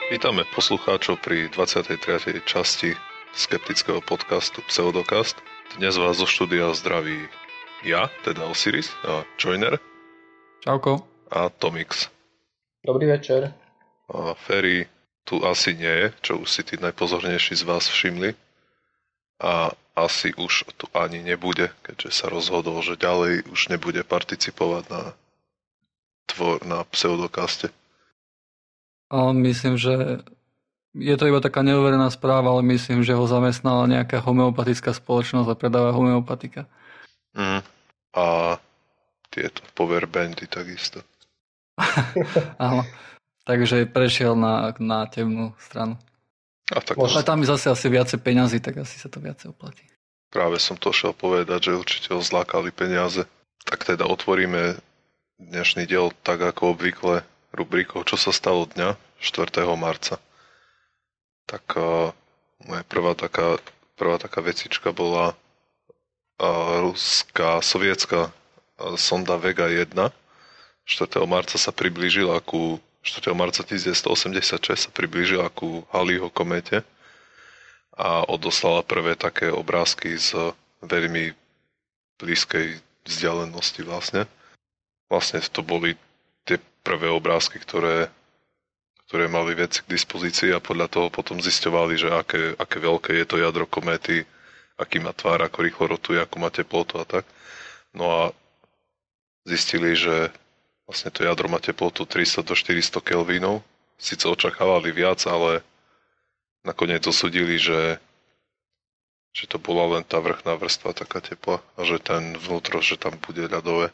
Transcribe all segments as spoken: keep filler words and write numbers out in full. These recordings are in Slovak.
Vítame poslucháčov pri dvadsiatej tretej časti skeptického podcastu Pseudokast. Dnes vás zo štúdia zdraví ja, teda Osiris, a Joiner. Čauko. A Tomix. Dobrý večer. A Ferry tu asi nie je, čo už si tí najpozornejší z vás všimli. A asi už tu ani nebude, keďže sa rozhodol, že ďalej už nebude participovať na, tvor, na Pseudokaste. A myslím, že je to iba taká neuverená správa, ale myslím, že ho zamestnala nejaká homeopatická spoločnosť a predáva homeopatika. Mm. A tieto powerbandy takisto. Áno. Takže prešiel na, na temnú stranu. A tak Ale tam je zase asi viacej peňazí, tak asi sa to viacej oplatí. Práve som to šiel povedať, že určite ho zlákali peniaze. Tak teda otvoríme dnešný diel tak ako obvykle rubrikou Čo sa stalo dňa štvrtého marca. Tak uh, moja prvá taká, prvá taká vecička bola uh, ruská, sovietská uh, sonda Vega jeden. štvrtého marca sa priblížila ku štvrtého marca devätnásťstoosemdesiatšesť sa priblížila ku Halleyho kométe a odoslala prvé také obrázky z veľmi blízkej vzdialenosti vlastne. Vlastne to boli tie prvé obrázky, ktoré, ktoré mali veci k dispozícii a podľa toho potom zisťovali, že aké, aké veľké je to jadro kométy, aký má tvár, ako rýchlo rotuje, ako má teplotu a tak. No a zistili, že vlastne to jadro má teplotu tristo do štyristo kelvínov. Sice očakávali viac, ale nakoniec osudili, že, že to bola len tá vrchná vrstva taká tepla a že ten vnútro, že tam bude ľadové.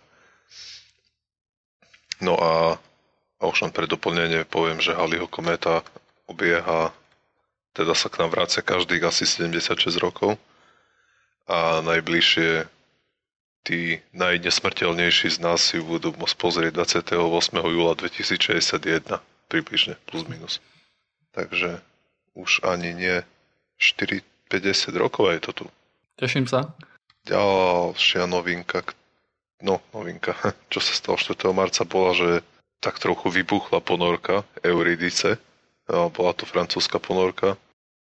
No a, a už len pre doplnenie poviem, že Halleyho kométa obieha, teda sa k nám vracia každých asi sedemdesiatšesť rokov a najbližšie tí najnesmrteľnejší z nás si budú môcť pozrieť dvadsiateho ôsmeho júla dvetisícšesťdesiatjeden, približne, plus minus. Takže už ani nie štyri päťdesiat rokov je to tu. Teším sa. Ďalšia novinka, no novinka, čo sa stalo štvrtého marca bola, že tak trochu vybuchla ponorka Euridice. Bola to francúzska ponorka.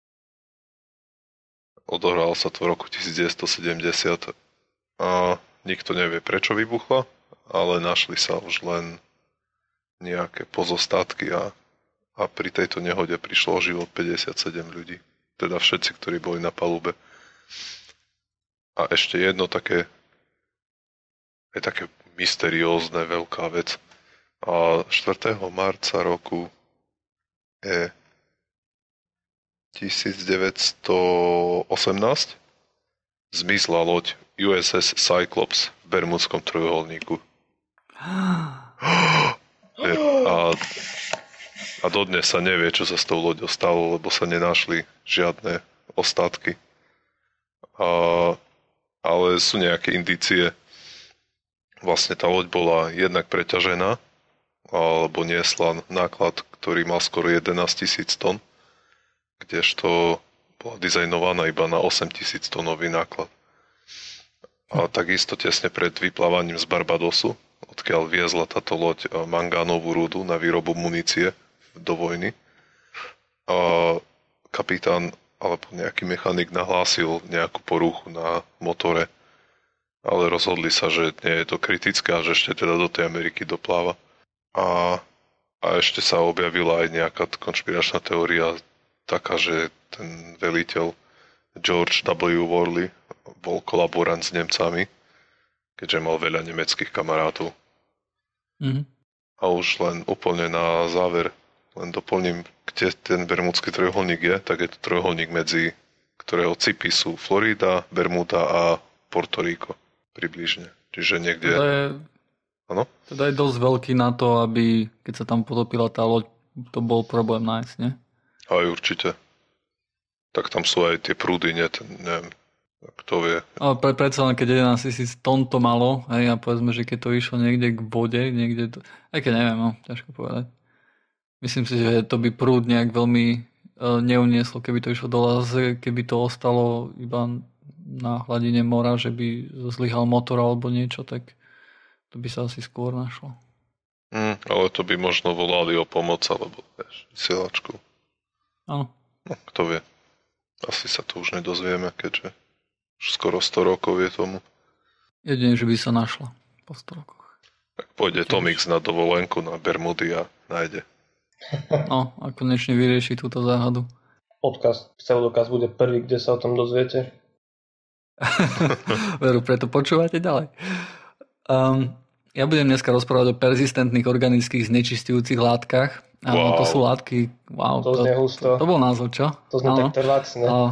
Odohralo sa to v roku devätnásťstosedemdesiat a nikto nevie, prečo vybuchla, ale našli sa už len nejaké pozostatky a, a pri tejto nehode prišlo o život päťdesiatsedem ľudí. Teda všetci, ktorí boli na palube. A ešte jedno také je také mysteriózne, veľká vec. A štvrtého marca roku je devätnásťstoosemnásť zmizla loď ú es es Cyclops v Bermudskom trojuholníku. A, a dodnes sa nevie, čo sa s tou loďou stalo, lebo sa nenašli žiadne ostatky. A, ale sú nejaké indície. Vlastne tá loď bola jednak preťažená, alebo niesla náklad, ktorý mal skoro jedenásť tisíc tón, kdežto bola dizajnovaná iba na osem tisíc tónový náklad. A takisto tesne pred vyplávaním z Barbadosu, odkiaľ viezla táto loď mangánovú rudu na výrobu munície do vojny, a kapitán alebo nejaký mechanik nahlásil nejakú poruchu na motore, ale rozhodli sa, že nie je to kritické a že ešte teda do tej Ameriky dopláva. A, a ešte sa objavila aj nejaká konšpiračná teória taká, že ten veliteľ George W. Worley bol kolaborant s Nemcami, keďže mal veľa nemeckých kamarátov. Mm-hmm. A už len úplne na záver, len doplním, kde ten Bermudský trojuholník je, tak je to trojuholník, medzi ktorého cipy sú Florida, Bermuda a Puerto Rico. Približne. Čiže niekde... Teda je, ano? teda je dosť veľký na to, aby keď sa tam potopila tá loď, to bol problém nájsť, nie? Aj určite. Tak tam sú aj tie prúdy, nie? Ten, neviem, kto vie. Ale pre, predsa len keď jedenásť tisíc tón to malo, hej, a povedzme, že keď to išlo niekde k vode, niekde to... Aj keď neviem, no, ťažko povedať. Myslím si, že to by prúd nejak veľmi e, neunieslo, keby to išlo do Laze, keby to ostalo iba na hladine mora, že by zlyhal motor alebo niečo, tak to by sa asi skôr našlo. Mm, ale to by možno volali o pomoc, alebo vieš, vysielačku. Áno. No, kto vie. Asi sa to už nedozvieme, keďže už skoro sto rokov je tomu. Jedine, že by sa našla po sto rokoch. Tak pôjde Tomix na dovolenku na Bermudy a nájde. No, a konečne vyrieši túto záhadu. Podcast Pseudokaz bude prvý, kde sa o tom dozviete. Veru, preto počúvate ďalej. Um, ja budem dneska rozprávať o persistentných organických znečistujúcich látkach. Áno, Wow. to sú látky... Wow, To znie husto. To, to bol názov, čo? To znie Áno. tak trvácne. A,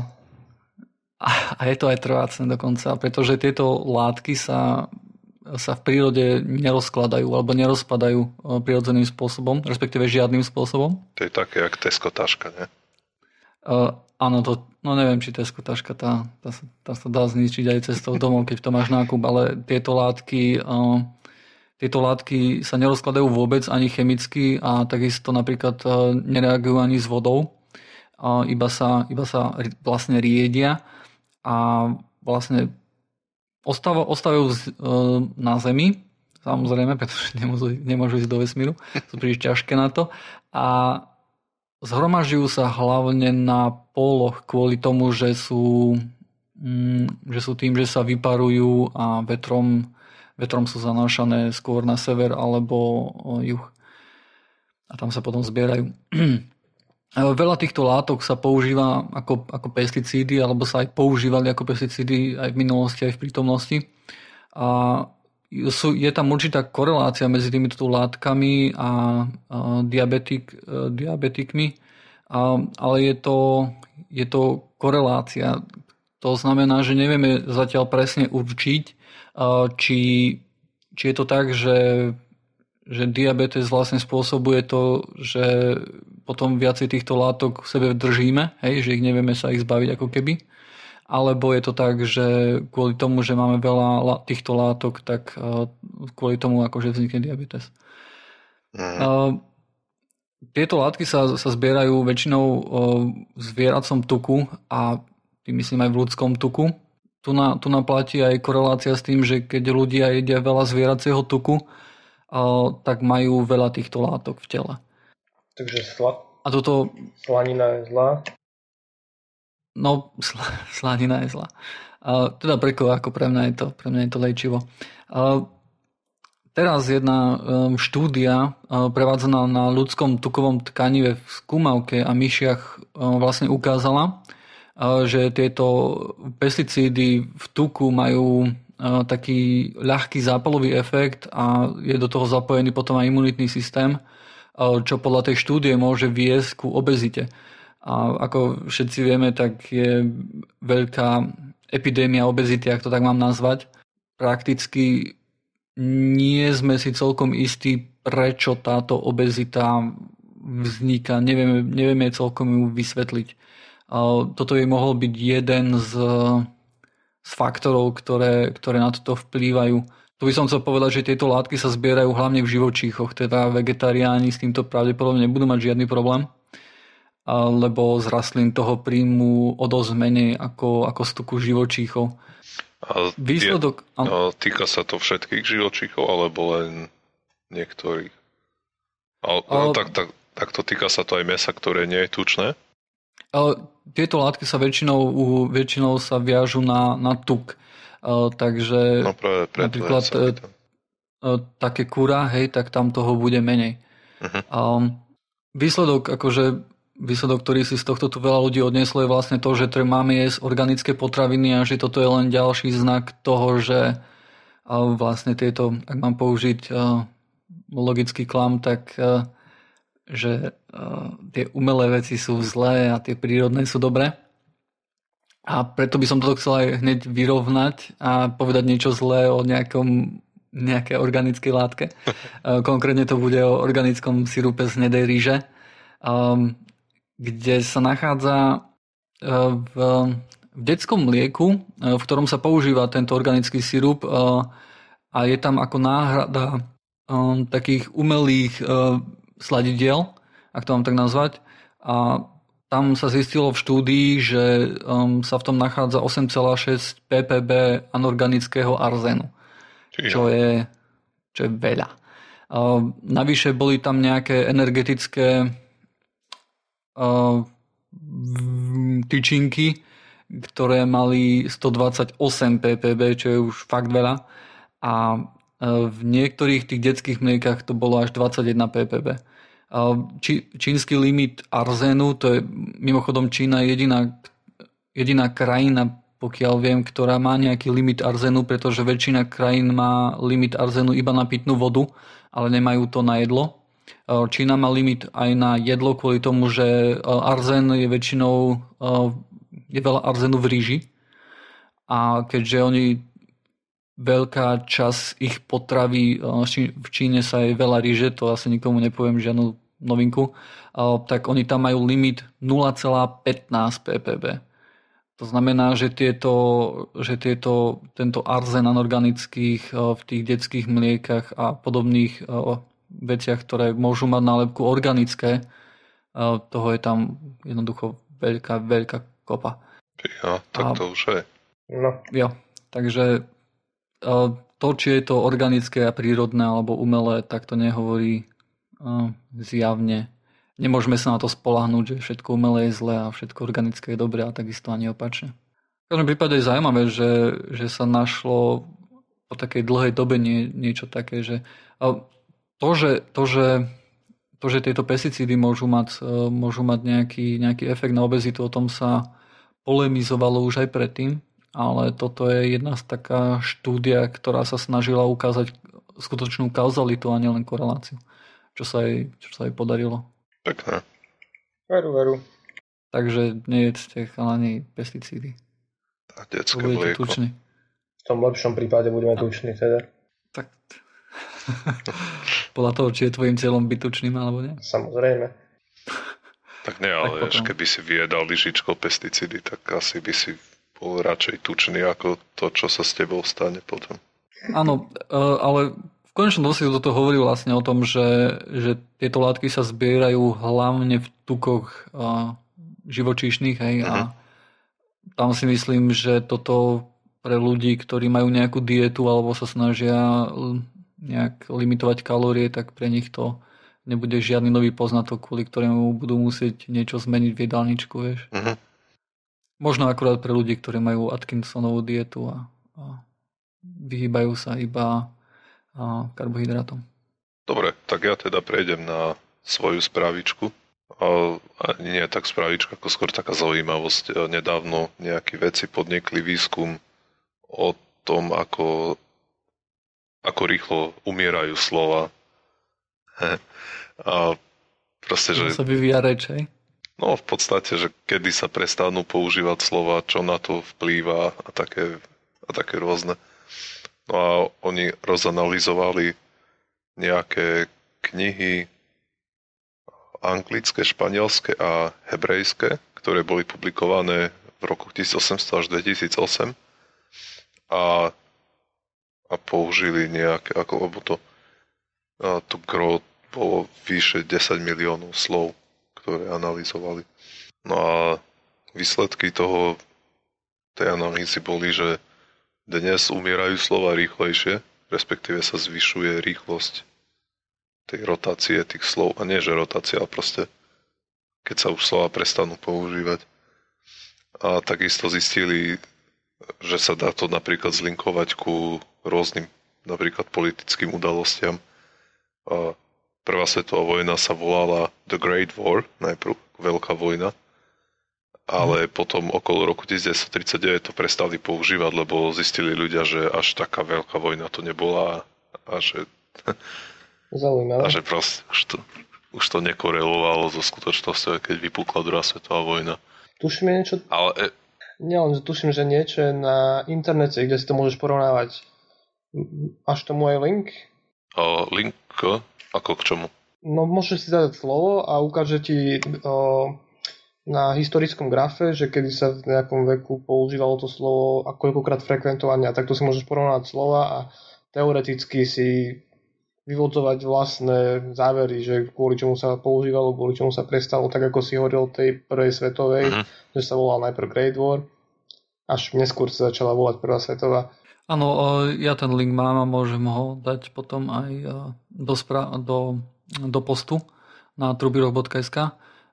a je to aj trvácne dokonca, pretože tieto látky sa, sa v prírode nerozkladajú alebo nerozpadajú prirodzeným spôsobom, respektíve žiadnym spôsobom. To je také, jak Tesco taška, ne? Uh, áno, to, no neviem, či Tesco taška, tá, tá, sa- tá sa dá zničiť aj cestou domov, keď to máš nákup, ale tieto látky... Uh, Tieto látky sa nerozkladajú vôbec ani chemicky a takisto napríklad e, nereagujú ani s vodou. A iba sa, iba sa ri- vlastne riedia a vlastne ostáva- ostávajú z- e, na Zemi, samozrejme, pretože nemôžu, nemôžu ísť do vesmíru, sú príliš ťažké na to. A zhromažďujú sa hlavne na póloch kvôli tomu, že sú, mm, že sú tým, že sa vyparujú a vetrom Vetrom sú zanášané skôr na sever alebo o, juh. A tam sa potom zbierajú. Veľa týchto látok sa používa ako, ako pesticídy, alebo sa aj používali ako pesticídy aj v minulosti, aj v prítomnosti. A sú, je tam určitá korelácia medzi týmito látkami a, a diabetik, diabetikmi, a, ale je to, je to korelácia. To znamená, že nevieme zatiaľ presne určiť, či, či je to tak, že, že diabetes vlastne spôsobuje to, že potom viacej týchto látok v sebe držíme, hej, že ich nevieme sa ich zbaviť ako keby. Alebo je to tak, že kvôli tomu, že máme veľa týchto látok, tak kvôli tomu akože vznikne diabetes. Mm. Tieto látky sa, sa zbierajú väčšinou v zvieracom tuku a tým myslím aj v ľudskom tuku. Tu na, tu na platí aj korelácia s tým, že keď ľudia jedia veľa zvieracieho tuku, a, tak majú veľa týchto látok v tele. Takže sla... A toto... slanina je zlá? No, sl- slanina je zlá. A, teda pre koho, ako pre mňa je to, pre mňa je to liečivo. A, teraz jedna um, štúdia um, prevádzaná na ľudskom tukovom tkanive v skúmavke a myšiach um, vlastne ukázala, že tieto pesticídy v tuku majú taký ľahký zápalový efekt a je do toho zapojený potom aj imunitný systém, čo podľa tej štúdie môže viesť ku obezite. A ako všetci vieme, tak je veľká epidémia obezity, ak to tak mám nazvať. Prakticky nie sme si celkom istí, prečo táto obezita vzniká. Nevieme, nevieme celkom ju vysvetliť. Toto by mohol byť jeden z, z faktorov, ktoré, ktoré na toto vplývajú. Tu by som chcel povedať, že tieto látky sa zbierajú hlavne v živočíchoch, teda vegetariáni s týmto pravdepodobne nebudú mať žiadny problém, lebo z rastlín toho príjmu o dosť menej ako, ako z tuku živočíchov. A Výsledok... Je, a týka sa to všetkých živočíchov, alebo len niektorých? Ale, a... no, tak, tak, tak to týka sa to aj mäsa, ktoré nie je tučné? Tieto látky sa väčšinou, väčšinou sa viažu na, na tuk. Takže no práve preto napríklad ja také kura, hej, tak tam toho bude menej. Uh-huh. Výsledok, akože výsledok, ktorý si z tohto tu veľa ľudí odnieslo, je vlastne to, že máme jesť organické potraviny a že toto je len ďalší znak toho, že vlastne tieto, ak mám použiť logický klam, tak že uh, tie umelé veci sú zlé a tie prírodné sú dobré. A preto by som toto chcel aj hneď vyrovnať a povedať niečo zlé o nejakom, nejakej organickej látke. uh, konkrétne to bude o organickom sirupe z hnedej ríže, um, kde sa nachádza uh, v, v detskom mlieku, uh, v ktorom sa používa tento organický sirup uh, a je tam ako náhrada um, takých umelých uh, sladidiel, ak to mám tak nazvať. A tam sa zistilo v štúdii, že um, sa v tom nachádza osem celá šesť ppb anorganického arzénu, čo je, čo je veľa. Uh, navyše boli tam nejaké energetické uh, tyčinky, ktoré mali stodvadsaťosem ppb, čo je už fakt veľa. A v niektorých tých detských mliekach to bolo až dvadsaťjeden ppb. Či, čínsky limit arzénu, to je mimochodom Čína jediná, jediná krajina, pokiaľ viem, ktorá má nejaký limit arzénu, pretože väčšina krajín má limit arzénu iba na pitnú vodu, ale nemajú to na jedlo. Čína má limit aj na jedlo kvôli tomu, že arzén je väčšinou, je veľa arzénu v ríži a keďže oni veľká časť ich potravy v Číne sa je veľa ríže, to asi nikomu nepoviem žiadnu novinku, tak oni tam majú limit nula celá pätnásť ppb. To znamená, že, tieto, že tieto, tento arzén anorganických v tých detských mliekach a podobných veciach, ktoré môžu mať nálepku organické, toho je tam jednoducho veľká, veľká kopa. Ja, tak to a, už je. No. Jo, takže to, či je to organické a prírodné alebo umelé, tak to nehovorí zjavne. Nemôžeme sa na to spoľahnúť, že všetko umelé je zlé a všetko organické je dobré a takisto ani opačne. V každom prípade je zaujímavé, že, že sa našlo po takej dlhej dobe nie, niečo také, že to, že, to, že, to, že tieto pesticídy môžu mať, môžu mať nejaký, nejaký efekt na obezitu, o tom sa polemizovalo už aj predtým, ale toto je jedna z taká štúdia, ktorá sa snažila ukázať skutočnú kauzalitu a nielen koreláciu, čo sa jej, čo sa jej podarilo. Pekné. Veru, veru. Takže nejedzte chalani pesticídy. A detské mlieko. Tuční. V tom lepšom prípade budeme a... tuční teda. Tak. Podľa toho, či je tvojim cieľom byť tučným, alebo nie? Samozrejme. Tak nie, ale tak keby si vyjedal lyžičkou pesticídy, tak asi by si bol radšej tučný ako to, čo sa s tebou stane potom. Áno, ale v konečnom dôsledku toto hovorí vlastne o tom, že, že tieto látky sa zbierajú hlavne v tukoch živočíšnych, hej, uh-huh. A tam si myslím, že toto pre ľudí, ktorí majú nejakú dietu alebo sa snažia nejak limitovať kalórie, tak pre nich to nebude žiadny nový poznatok, kvôli ktorému budú musieť niečo zmeniť v jedálničku, vieš. Uh-huh. Možno akurát pre ľudí, ktorí majú Atkinsonovú dietu a, a vyhýbajú sa iba a karbohydrátom. Dobre, tak ja teda prejdem na svoju správičku. A, a nie tak správička, ako skôr taká zaujímavosť. Nedávno nejakí vedci podnikli výskum o tom, ako, ako rýchlo umierajú slova. A proste, že... sa vyvíja reč, hej? No, v podstate, že kedy sa prestanú používať slova, čo na to vplýva a také, a také rôzne. No a oni rozanalizovali nejaké knihy anglické, španielské a hebrejské, ktoré boli publikované v roku tisícosemsto až dvetisícosem a, a použili nejaké, ako, lebo to a tu gro bolo vyše desať miliónov slov, ktoré analyzovali. No a výsledky toho, tej analýzy boli, že dnes umierajú slova rýchlejšie, respektíve sa zvyšuje rýchlosť tej rotácie tých slov. A nie, že rotácia, ale proste keď sa už slova prestanú používať. A takisto zistili, že sa dá to napríklad zlinkovať ku rôznym napríklad politickým udalostiam. A Prvá svetová vojna sa volala The Great War, najprv Veľká vojna. Ale mm. potom okolo roku devätnásťtridsaťdeväť to prestali používať, lebo zistili ľudia, že až taká veľká vojna to nebola a že, Zaujímavé. a že proste už to, už to nekorelovalo so skutočnosťou, keď vypukla druhá svetová vojna. Tuším niečo... Ale... Nielen, že tuším, že niečo je na internete, kde si to môžeš porovnávať. Až tomu aj link? O, link? Ako k čomu? No môžeš si zadať slovo a ukáže ti o, na historickom grafe, že kedy sa v nejakom veku používalo to slovo a koľkokrát frekventovania, tak to si môžeš porovnať slova a teoreticky si vyvodzovať vlastné závery, že kvôli čomu sa používalo, kvôli čomu sa prestalo, tak ako si hovoril tej prvej svetovej, uh-huh. že sa volala najprv Great War, až neskôr sa začala volať prvá svetová. Áno, ja ten link mám a môžem ho dať potom aj do, spra- do, do postu na trubiroch bodka es ká.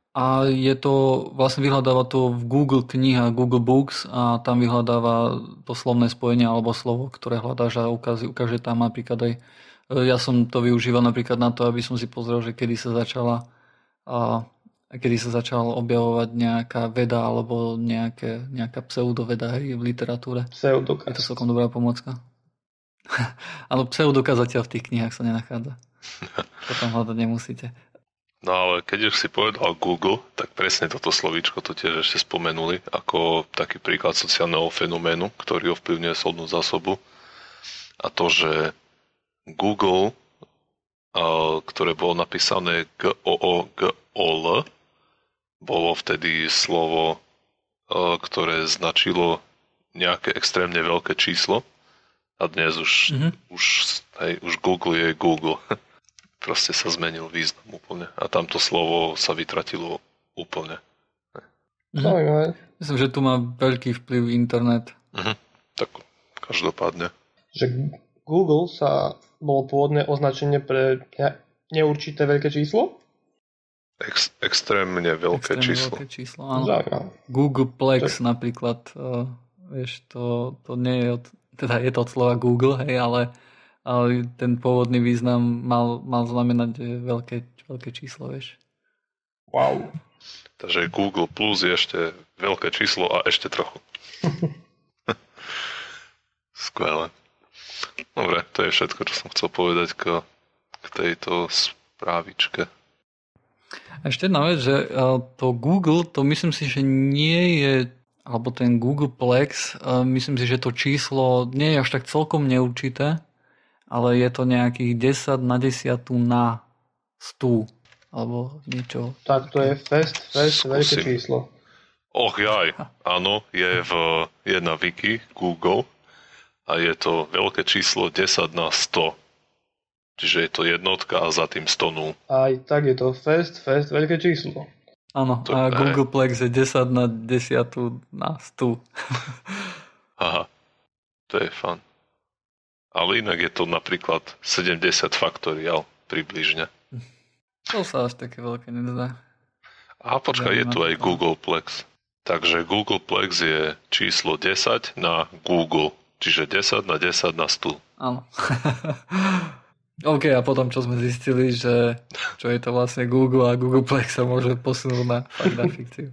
A je to, vlastne vyhľadáva to v Google kniha, Google Books a tam vyhľadáva to slovné spojenie alebo slovo, ktoré hľadáš a ukáže, ukáže tam napríklad aj, ja som to využíval napríklad na to, aby som si pozrel, že kedy sa začala a kedy sa začala objavovať nejaká veda alebo nejaké, nejaká pseudoveda hej, v literatúre. Pseudokaz. Je to celkom dobrá pomocka. Ale pseudokaz zatiaľ v tých knihách sa nenachádza. Potom hľadať nemusíte. No ale keď už si povedal Google, tak presne toto slovíčko to tiež ešte spomenuli ako taký príklad sociálneho fenoménu, ktorý ovplyvňuje slovnú zásobu. A to, že Google, ktoré bolo napísané G O O G O L, bolo vtedy slovo, ktoré značilo nejaké extrémne veľké číslo. A dnes už, mm-hmm. už, hej, už Google je Google. Proste sa zmenil význam úplne. A tamto slovo sa vytratilo úplne. Zaujímavé. Myslím, že tu má veľký vplyv internet. Mhm. Tak každopádne. Že Google sa bolo pôvodné označenie pre neurčité veľké číslo? Ex, extrémne veľké extrémne číslo. Veľké číslo áno. Zaujímavé. Googleplex To... napríklad. Uh, vieš, to, to nie je od, teda je to od slova Google, hej, ale ale ten pôvodný význam mal, mal znamenať veľké, veľké číslo, vieš. Wow. Takže Google Plus je ešte veľké číslo a ešte trochu. Skvelé. Dobre, to je všetko, čo som chcel povedať k, k tejto správičke. Ešte jedna vec, že to Google, to myslím si, že nie je, alebo ten Googleplex, myslím si, že to číslo nie je až tak celkom neurčité, ale je to nejakých desať na desiatu na sto, alebo niečo. Tak to je fest, fest, veľké číslo. Och jaj, áno, je, v, je na wiki Google a je to veľké číslo desať na sto. Čiže je to jednotka a za tým sto nul. Aj tak je to fest, fest, veľké číslo. Áno, To- a aj. Googleplex je desať na desiatu na sto. Aha, to je fun. Ale inak je to napríklad sedemdesiat faktoriál približne. To sa až také veľké nedá. A počkaj, je tu aj Googleplex. Takže Googleplex je číslo desať na Google. Čiže desať na desať na sto. Áno. OK, a potom čo sme zistili, že čo je to vlastne Google a Googleplex sa môže posunúť na fakt a fikciu.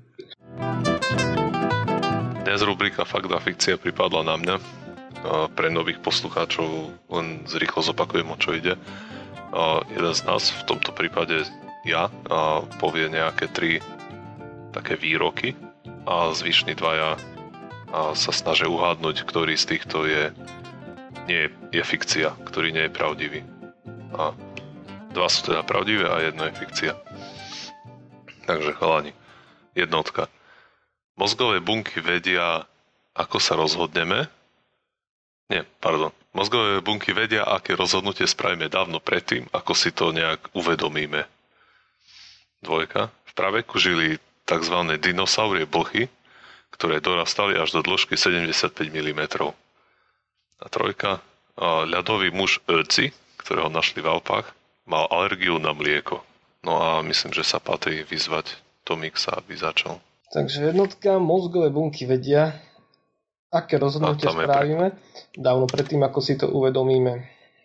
Dnes rubrika Fakt a fikcia pripadla na mňa. A pre nových poslucháčov len zrýchlo zopakujem, o čo ide. A jeden z nás, v tomto prípade ja, a povie nejaké tri také výroky a zvyšní dvaja a sa snažia uhádnuť, ktorý z týchto je, nie, je fikcia, ktorý nie je pravdivý. A dva sú teda pravdivé a jedno je fikcia. Takže chalani, jednotka. Mozgové bunky vedia, ako sa rozhodneme. Nie, pardon. Mozgové bunky vedia, aké rozhodnutie spravíme dávno predtým, ako si to nejak uvedomíme. Dvojka. V praveku žili tzv. Dinosaurie blchy, ktoré dorastali až do dĺžky sedemdesiatpäť milimetrov. A trojka. Ľadový muž Ötzi, ktorého našli v Alpách, mal alergiu na mlieko. No a myslím, že sa patrí vyzvať Tomixa, aby začal. Takže jednotka, mozgové bunky vedia, aké rozhodnutie spravíme dávno predtým, ako si to uvedomíme.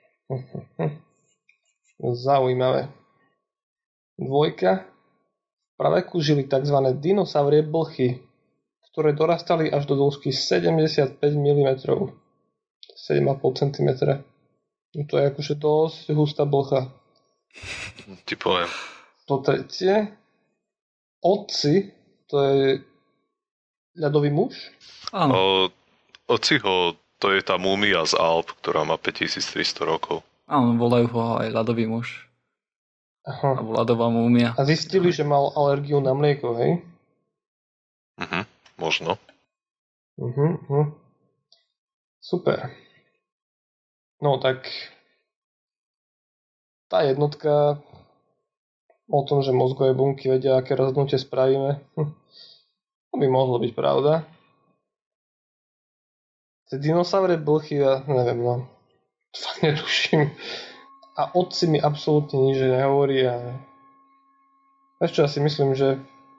Zaujímavé. Dvojka. V praveku žili tzv. Dinosaurie blchy, ktoré dorastali až do dĺžky sedemdesiatpäť milimetrov. sedem celá päť centimetra. To je akože dosť hustá blcha. Ti poviem. Po tretie. Otci, to je ľadový muž. Áno. O, Ociho, to je tá múmia z Alp, ktorá má päťtisíctristo rokov. Áno, volajú ho aj ľadový muž. Aha. Alebo ľadová múmia. A zistili, že mal alergiu na mlieko, hej? Mhm, možno. Mhm, mhm. Super. No tak tá jednotka o tom, že mozgové bunky vedia, aké rozhodnutie spravíme, hm, to by mohlo byť pravda. Tie dinosaure blchy, ja neviem, no. Fakt netuším. A otci mi absolútne nič nehovorí a ešte ja si myslím, že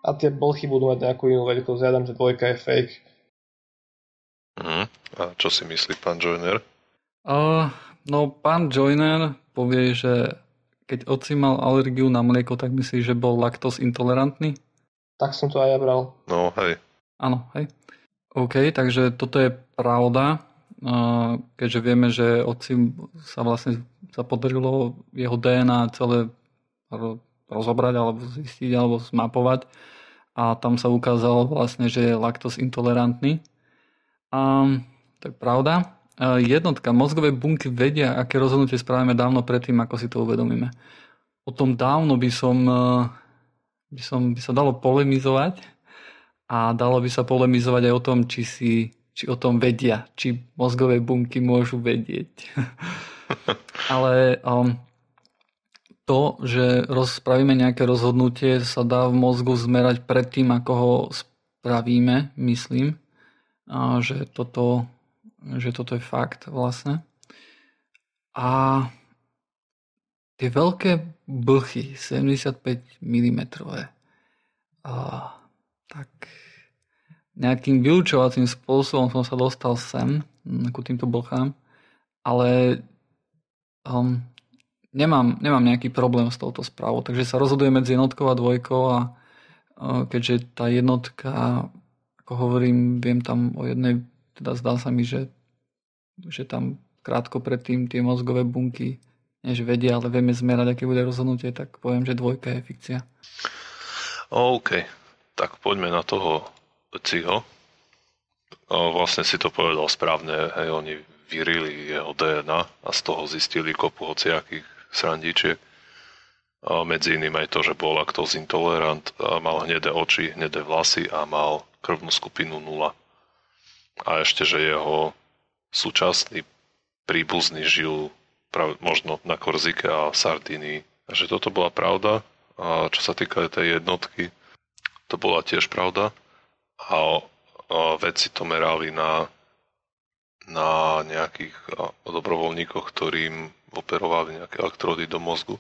a tie blchy budú mať nejakú inú veľkosť. Ja dám, že dvojka je fake. Mm. A čo si myslí pán Joyner? Uh, no, pán Joyner povie, že keď otci mal alergiu na mlieko, tak myslí, že bol laktóz intolerantný? Tak som to aj ja bral. No, hej. Áno, hej. OK, takže toto je pravda, uh, keďže vieme, že otci sa vlastne sa podarilo jeho dé en á celé rozobrať alebo zistiť alebo zmapovať a tam sa ukázalo vlastne, že je laktóz intolerantný. Um, to je pravda. Jednotka, mozgové bunky vedia, aké rozhodnutie spravíme dávno predtým, ako si to uvedomíme. O tom dávno by som, by som by sa dalo polemizovať a dalo by sa polemizovať aj o tom, či, si, či o tom vedia, či mozgové bunky môžu vedieť. Ale um, to, že spravíme nejaké rozhodnutie, sa dá v mozgu zmerať predtým, ako ho spravíme, myslím, a že toto že toto je fakt vlastne. A tie veľké blchy, sedemdesiatpäť milimetrov, tak nejakým vyučovacím spôsobom som sa dostal sem, ku týmto blchám, ale um, nemám, nemám nejaký problém s touto správou, takže sa rozhodujem medzi jednotkou a dvojkou a uh, keďže tá jednotka, ako hovorím, viem tam o jednej, teda zdá sa mi, že že tam krátko predtým tie mozgové bunky než vedia, ale vieme zmerať, aké bude rozhodnutie, tak poviem, že dvojka je fikcia. OK, tak poďme na toho Ciho. Vlastne si to povedal správne, hej, oni vyrili jeho dé en á a z toho zistili kopu hociakých srandičiek. A medzi iným aj to, že bol laktóz intolerant, a mal hnedé oči, hnedé vlasy a mal krvnú skupinu nula. A ešte, že jeho súčasný príbuzný žil prav, možno na Korzike a Sardínii. Takže toto bola pravda. A čo sa týka tej jednotky, to bola tiež pravda. A, a vedci to merali na, na nejakých dobrovoľníkoch, ktorým operovali nejaké elektrody do mozgu.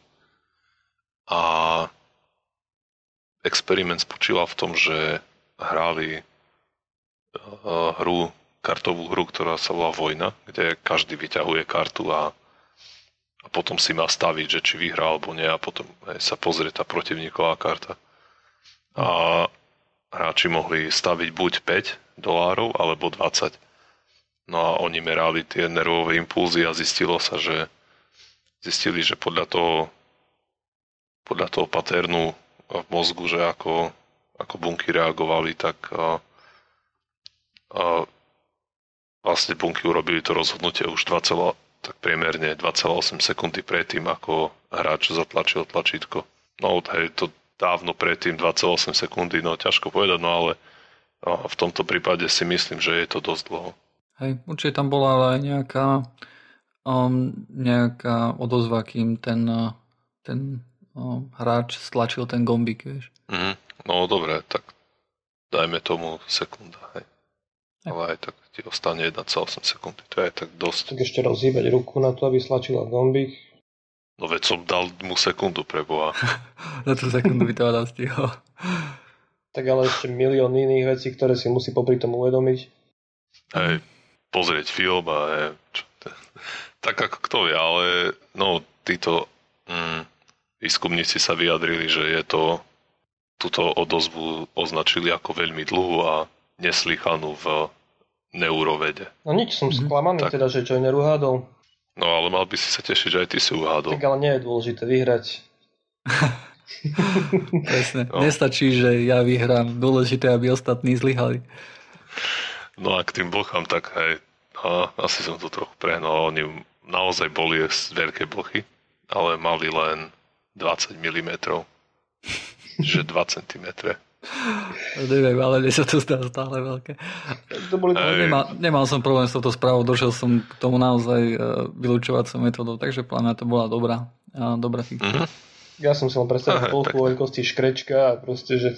A experiment spočíval v tom, že hrali hru kartovú hru, ktorá sa volá Vojna, kde každý vyťahuje kartu a, a potom si má staviť, že či vyhrá alebo nie a potom hej, sa pozrie tá protivníková karta. A hráči mohli staviť buď päť dolárov alebo dvadsať. No a oni merali tie nervové impulzy a zistilo sa, že zistili, že podľa toho podľa toho paternu v mozgu, že ako, ako bunky reagovali, tak a, a vlastne bunky urobili to rozhodnutie už dva, tak priemerne dva celé osem sekundy predtým, ako hráč zatlačil tlačítko. No hej, to dávno predtým, dva celé osem sekundy, no ťažko povedať, no ale v tomto prípade si myslím, že je to dosť dlho. Hej, určite tam bola aj nejaká, um, nejaká odozva, kým ten, ten um, hráč stlačil ten gombík, vieš. Mm, no dobre, tak dajme tomu sekunda, hej. Ale aj tak ti ostane jeden celé osem sekundy. To je tak dosť. Tak ešte raz hýbať ruku na to, aby stlačila gombík. No veď som dal mu sekundu pre Boha. Na tú sekundu by to dal stihol. Tak ale ešte milión iných vecí, ktoré si musí popri tom uvedomiť. Hej, pozrieť film a hej, čo, tak ako kto vie, ale no títo mm, výskumníci sa vyjadrili, že je to túto odozvu označili ako veľmi dlhú a neslychanú v neurovede. No nič, som Mhm. sklamaný Tak. teda, že Joyner uhádol. No ale mal by si sa tešiť, že aj ty si uhádol. Tak ale nie je dôležité vyhrať. Presne. No. Nestačí, že ja vyhrám. Dôležité, aby ostatní zlyhali. No a k tým blchám, tak hej, a, asi som to trochu prehnal. Oni naozaj boli veľké blchy, ale mali len dvadsať milimetrov. Čiže dva centimetre. Neviem, ale mne sa to zdá stále veľké. To boli to... Hej. Nemal, nemal som problém s touto správou, došiel som k tomu naozaj uh, vylúčovacou metodou, takže podľa mňa to bola dobrá, uh, dobrá fikcia. Mhm. Ja som si len predstaviť Aha, polku tak. veľkosti škrečka a proste, že...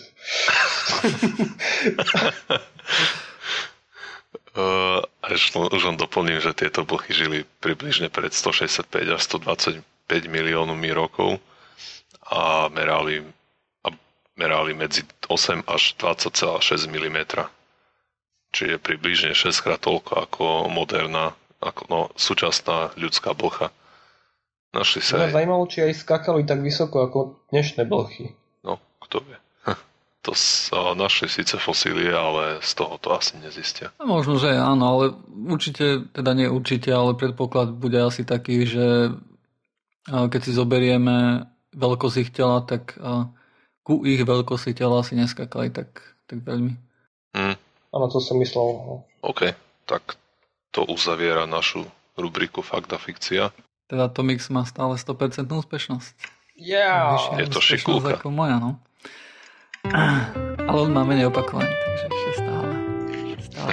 Uh, až už len doplním, že tieto blchy žili približne pred stošesťdesiatpäť až stodvadsaťpäť miliónmi rokov a merali a merali medzi osem až dvadsať celá šesť milimetra. Čiže približne šesťkrát toľko ako moderná, ako no, súčasná ľudská blcha. Našli sa Mňa zajímalo, či aj skakali tak vysoko ako dnešné blchy. No, kto vie. To sa našli síce fosílie, ale z toho to asi nezistia. A možno, že áno, ale určite, teda nie určite, ale predpoklad bude asi taký, že keď si zoberieme veľkosť ich tela, tak ku ich veľkosti tela asi neskakali tak, tak veľmi. Hmm. Áno, to som myslel. OK, tak to uzaviera našu rubriku Fakt a fikcia. Teda Tomix má stále sto percent úspešnosť. Yeah. Je to šikulka. Ako moja, no. Ale on má menej opakovaní, takže ešte stále. Ešte stále.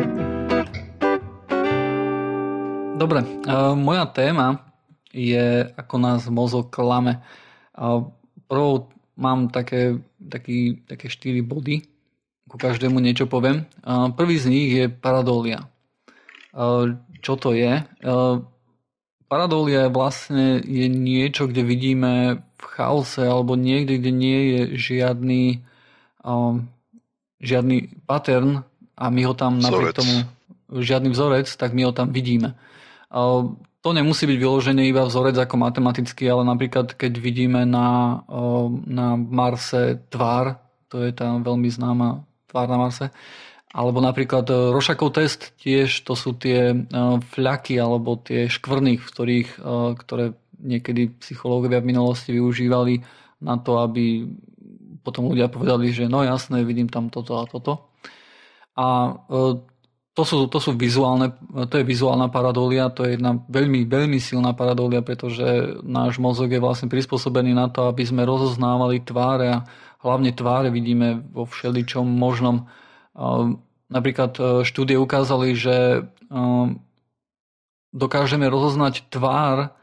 Dobre, uh, moja téma je, ako nás mozog klame. Uh, prvou mám také, taký, také štyri body, ku každému niečo poviem. Uh, prvý z nich je paradólia. Uh, čo to je? Uh, paradólia vlastne je niečo, kde vidíme v chaose alebo niekde, kde nie je žiadny, um, žiadny pattern a my ho tam napriek tomu, žiadny vzorec, tak my ho tam vidíme. Uh, to nemusí byť vyložené iba vzorec ako matematický, ale napríklad keď vidíme na, uh, na Marse tvár, to je tá veľmi známa tvár na Marse, alebo napríklad Rorschachov test, tiež to sú tie uh, fľaky alebo tie škvrny, v ktorých, uh, ktoré niekedy psychológovia v minulosti využívali na to, aby potom ľudia povedali, že no jasné, vidím tam toto a toto. A uh, to sú, to sú vizuálne, to je vizuálna paradólia, to je jedna veľmi, veľmi silná paradólia, pretože náš mozog je vlastne prispôsobený na to, aby sme rozoznávali tváre a hlavne tváre vidíme vo všeličom možnom. Napríklad štúdie ukázali, že dokážeme rozoznať tvár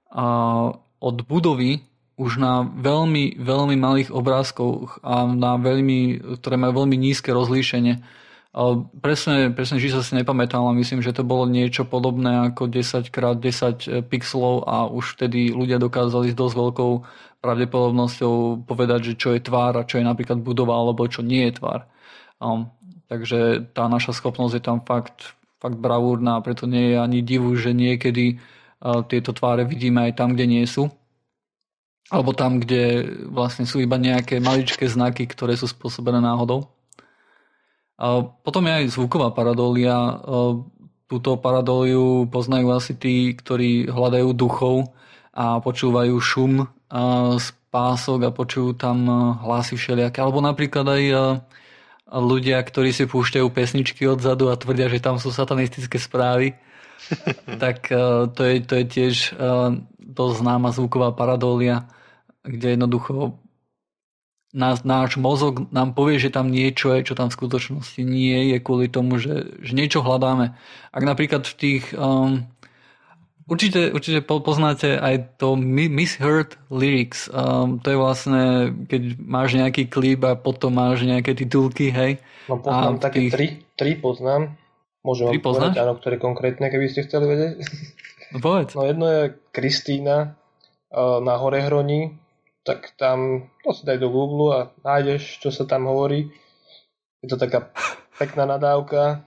od budovy už na veľmi, veľmi malých obrázkoch a na veľmi, ktoré majú veľmi nízke rozlíšenie. Presne, presne číslo si nepamätám, ale myslím, že to bolo niečo podobné ako desať krát desať pixelov a už vtedy ľudia dokázali s dosť veľkou pravdepodobnosťou povedať, že čo je tvár a čo je napríklad budova alebo čo nie je tvár. Um, takže tá naša schopnosť je tam fakt, fakt bravúrna, preto nie je ani divu, že niekedy uh, tieto tváre vidíme aj tam, kde nie sú. Alebo tam, kde vlastne sú iba nejaké maličké znaky, ktoré sú spôsobené náhodou. Uh, potom je aj zvuková paradólia. Uh, túto paradóliu poznajú asi tí, ktorí hľadajú duchov a počúvajú šum uh, z pások a počujú tam uh, hlasy všelijaké. Alebo napríklad aj uh, ľudia, ktorí si púšťajú pesničky odzadu a tvrdia, že tam sú satanistické správy. Tak uh, to, je, to je tiež uh, dosť známa zvuková paradólia, kde jednoducho nás, náš mozog nám povie, že tam niečo je, čo tam v skutočnosti nie je, kvôli tomu, že, že niečo hľadáme. Ak napríklad v tých... Um, určite, určite poznáte aj to misheard lyrics. Um, to je vlastne, keď máš nejaký klip a potom máš nejaké titulky, hej. No poznám také tých... tri, tri poznám. Môžem vám povedať, áno, ktoré konkrétne, keby ste chceli vedieť. No povedz. No jedno je Kristína uh, na Horehroní. Tak tam, to si daj do Google a nájdeš, čo sa tam hovorí. Je to taká pekná nadávka.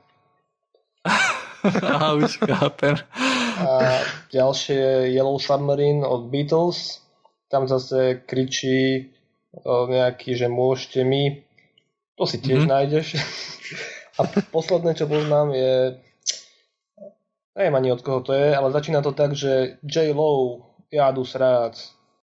Aha, už chápem. A ďalšie je Yellow Submarine od Beatles. Tam zase kričí nejaký, že môžete mi. To si tiež mm-hmm. nájdeš. A posledné, čo poznám, je... Neviem ani od koho to je, ale začína to tak, že J-Lo, ja jdu srác.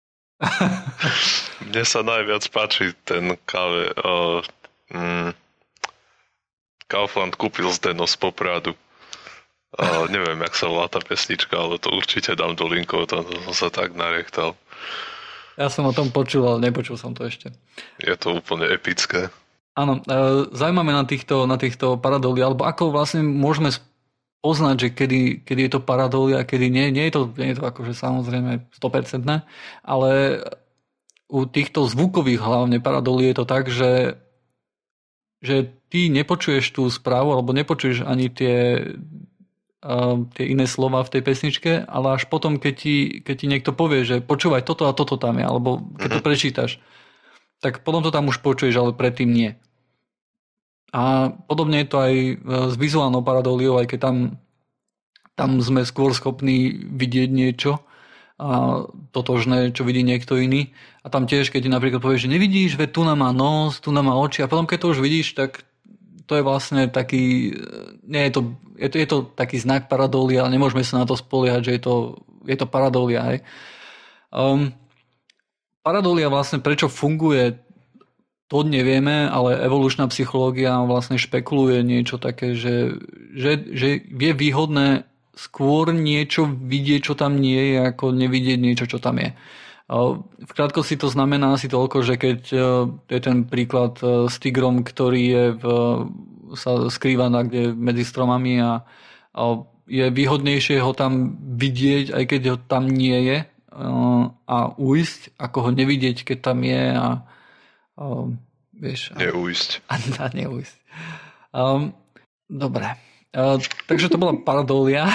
Mne sa najviac páči ten káve. Uh, mm, Kaufland kúpil Zdeno z Popradu. Uh, neviem, jak sa volá tá pesnička, ale to určite dám do linkov, to som sa tak nariechtal. Ja som o tom počul, ale nepočul som to ešte. Je to úplne epické. Áno, uh, zaujímavé na týchto, na týchto paradóliách, alebo ako vlastne môžeme poznať, že kedy, kedy je to paradólia a kedy nie. Nie je to, nie je to akože samozrejme sto percent, ale u týchto zvukových hlavne paradólií je to tak, že, že ty nepočuješ tú správu alebo nepočuješ ani tie, uh, tie iné slova v tej pesničke, ale až potom, keď ti, keď ti niekto povie, že počúvaj toto a toto tam je, alebo keď to prečítaš, tak potom to tam už počuješ, ale predtým nie. A podobne je to aj s vizuálnou paradóliou, aj keď tam, tam sme skôr schopní vidieť niečo a totožné, čo vidí niekto iný. A tam tiež, keď ti napríklad povieš, že nevidíš, veď tu nám má nos, tu nám má oči, a potom keď to už vidíš, tak to je vlastne taký, nie je to, je to, je to taký znak paradólia, ale nemôžeme sa na to spoliehať, že je to, je to paradólia. Hej. Um, paradólia vlastne prečo funguje, to nevieme, ale evolučná psychológia vlastne špekuluje niečo také, že, že, že je výhodné skôr niečo vidieť, čo tam nie je, ako nevidieť niečo, čo tam je. V krátkosti to znamená asi toľko, že keď je ten príklad s tigrom, ktorý je v, sa skrýva kde medzi stromami a, a je výhodnejšie ho tam vidieť, aj keď ho tam nie je, a ujsť, ako ho nevidieť, keď tam je a, a vieš... A, neujsť. A, a neujsť. Um, dobre. Uh, takže to bola paradólia.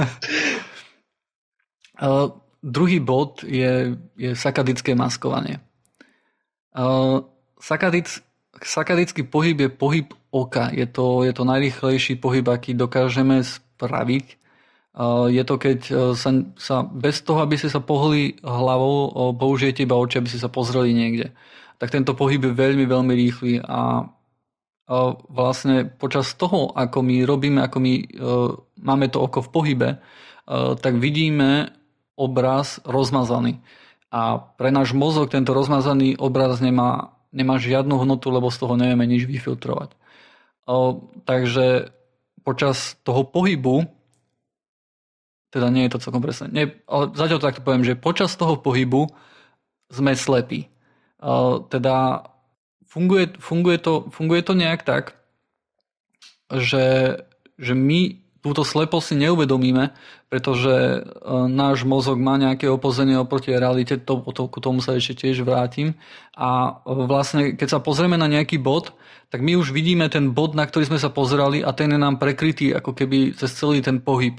uh, druhý bod je, je sakadické maskovanie. Uh, sakadic, sakadický pohyb je pohyb oka. Je to, je to najrýchlejší pohyb, aký dokážeme spraviť. Uh, je to, keď sa, sa bez toho, aby ste sa pohli hlavou, uh, použijete iba oči, aby ste sa pozreli niekde. Tak tento pohyb je veľmi, veľmi rýchly a vlastne počas toho, ako my robíme, ako my uh, máme to oko v pohybe, uh, tak vidíme obraz rozmazaný. A pre náš mozog tento rozmazaný obraz nemá, nemá žiadnu hodnotu, lebo z toho nevieme nič vyfiltrovať. Uh, takže počas toho pohybu, teda nie je to celkom presne, nie, ale zatiaľ to takto poviem, že počas toho pohybu sme slepí. Uh, teda Funguje, funguje, to, funguje to nejak tak, že, že my túto sleposť si neuvedomíme, pretože náš mozog má nejaké opozenie oproti realite, to, to, k tomu sa ešte tiež vrátim. A vlastne, keď sa pozrieme na nejaký bod, tak my už vidíme ten bod, na ktorý sme sa pozerali a ten je nám prekrytý ako keby cez celý ten pohyb.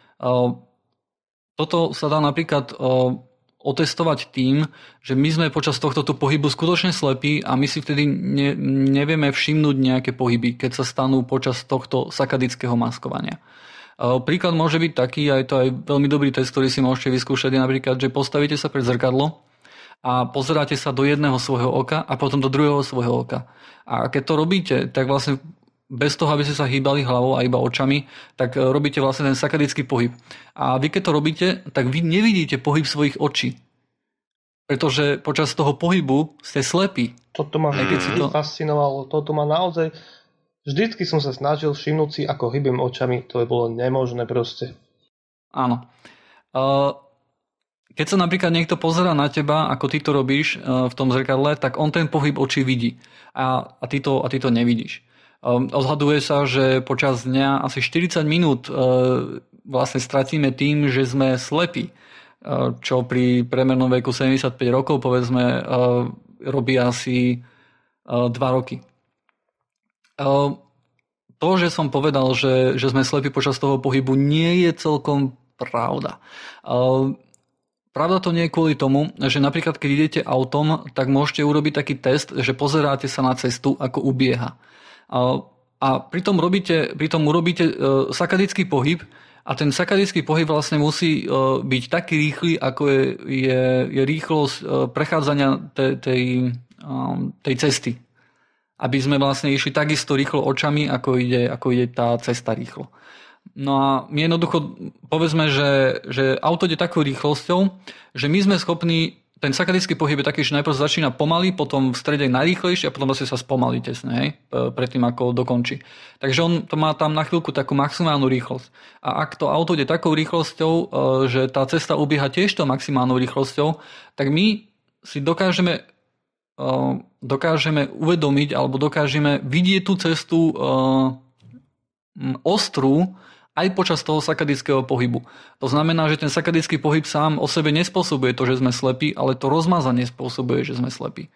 Toto sa dá napríklad otestovať tým, že my sme počas tohto pohybu skutočne slepí a my si vtedy ne, nevieme všimnúť nejaké pohyby, keď sa stanú počas tohto sakadického maskovania. Príklad môže byť taký, a je to aj veľmi dobrý test, ktorý si môžete vyskúšať, je napríklad, že postavíte sa pred zrkadlo a pozeráte sa do jedného svojho oka a potom do druhého svojho oka. A keď to robíte, tak vlastne bez toho, aby ste sa hýbali hlavou a iba očami, tak robíte vlastne ten sakadický pohyb. A vy keď to robíte, tak vy nevidíte pohyb svojich očí. Pretože počas toho pohybu ste slepí. Toto ma vždy to... fascinovalo. Toto ma naozaj... Vždycky som sa snažil všimnúť si, ako hýbem očami. To je bolo nemožné proste. Áno. Keď sa napríklad niekto pozerá na teba, ako ty to robíš v tom zrkadle, tak on ten pohyb očí vidí. A, a, ty, to, a ty to nevidíš. Odhaduje sa, že počas dňa asi štyridsať minút vlastne stratíme tým, že sme slepí, čo pri priemernom veku sedemdesiatpäť rokov povedzme robí asi dva roky. To, že som povedal, že, že sme slepí počas toho pohybu, nie je celkom pravda. Pravda to nie je kvôli tomu, že napríklad keď idete autom, tak môžete urobiť taký test, že pozeráte sa na cestu, ako ubieha. A pritom, robíte, pritom urobíte sakadický pohyb a ten sakadický pohyb vlastne musí byť taký rýchly, ako je, je, je rýchlosť prechádzania tej, tej, tej cesty. Aby sme vlastne išli takisto rýchlo očami, ako ide, ako ide tá cesta rýchlo. No a my jednoducho povedzme, že, že auto ide takou rýchlosťou, že my sme schopní. Ten sakadický pohyb je taký, že najprv začína pomaly, potom v strede najrýchlejšie a potom vlastne sa spomalí tesne, hej, predtým ako dokončí. Takže on to má tam na chvíľku takú maximálnu rýchlosť. A ak to auto ide takou rýchlosťou, že tá cesta ubieha tiež to maximálnou rýchlosťou, tak my si dokážeme, dokážeme uvedomiť alebo dokážeme vidieť tú cestu ostrú, aj počas toho sakadického pohybu. To znamená, že ten sakadický pohyb sám o sebe nespôsobuje to, že sme slepí, ale to rozmazanie spôsobuje, že sme slepí.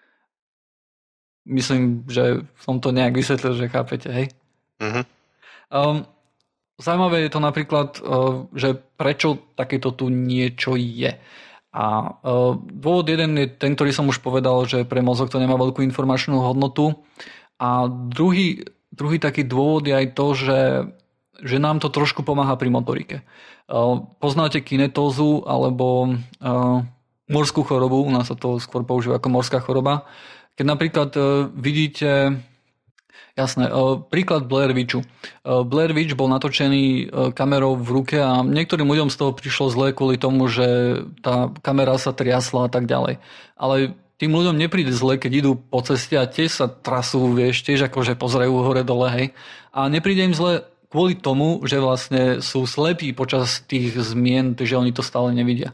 Myslím, že som to nejak vysvetlil, že chápete, hej? Uh-huh. Um, zaujímavé je to napríklad, uh, že prečo takéto tu niečo je. A dôvod jeden je ten, ktorý som už povedal, že pre mozog to nemá veľkú informačnú hodnotu. A druhý, druhý taký dôvod je aj to, že, že nám to trošku pomáha pri motorike. Poznáte kinetózu alebo morskú chorobu, u nás sa to skôr používa ako morská choroba. Keď napríklad vidíte, jasné, príklad Blair Witchu. Blair Witch bol natočený kamerou v ruke a niektorým ľuďom z toho prišlo zle kvôli tomu, že tá kamera sa triasla a tak ďalej. Ale tým ľuďom nepríde zle, keď idú po ceste a tiež sa trasú, vieš, tiež akože pozerajú hore dole, hej. A nepríde im zle kvôli tomu, že vlastne sú slepí počas tých zmien, takže oni to stále nevidia.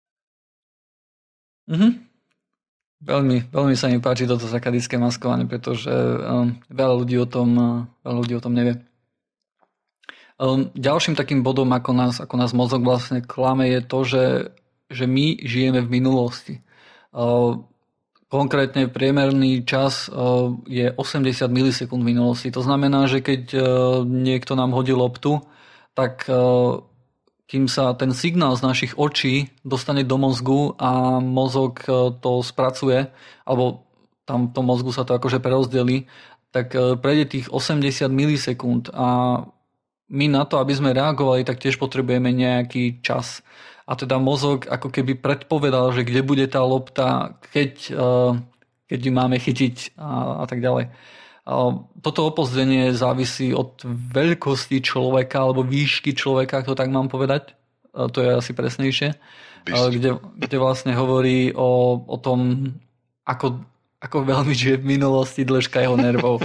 Mhm. Veľmi, veľmi sa mi páči toto sakadické maskovanie, pretože um, veľa ľudí o tom, uh, veľa ľudí o tom nevie. Um, ďalším takým bodom, ako nás, ako nás mozog vlastne klame, je to, že, že my žijeme v minulosti. Uh, konkrétne priemerný čas uh, je osemdesiat milisekúnd v minulosti. To znamená, že keď uh, niekto nám hodí loptu, tak uh, kým sa ten signál z našich očí dostane do mozgu a mozog to spracuje, alebo tam v tom mozgu sa to akože prerozdelí, tak prejde tých osemdesiat milisekúnd a my na to, aby sme reagovali, tak tiež potrebujeme nejaký čas. A teda mozog ako keby predpovedal, že kde bude tá lopta, keď, keď ju máme chytiť a, a tak ďalej. Toto opozdenie závisí od veľkosti človeka alebo výšky človeka, ak to tak mám povedať. To je asi presnejšie. Kde, kde vlastne hovorí o, o tom, ako, ako veľmi žije v minulosti dĺžka jeho nervov.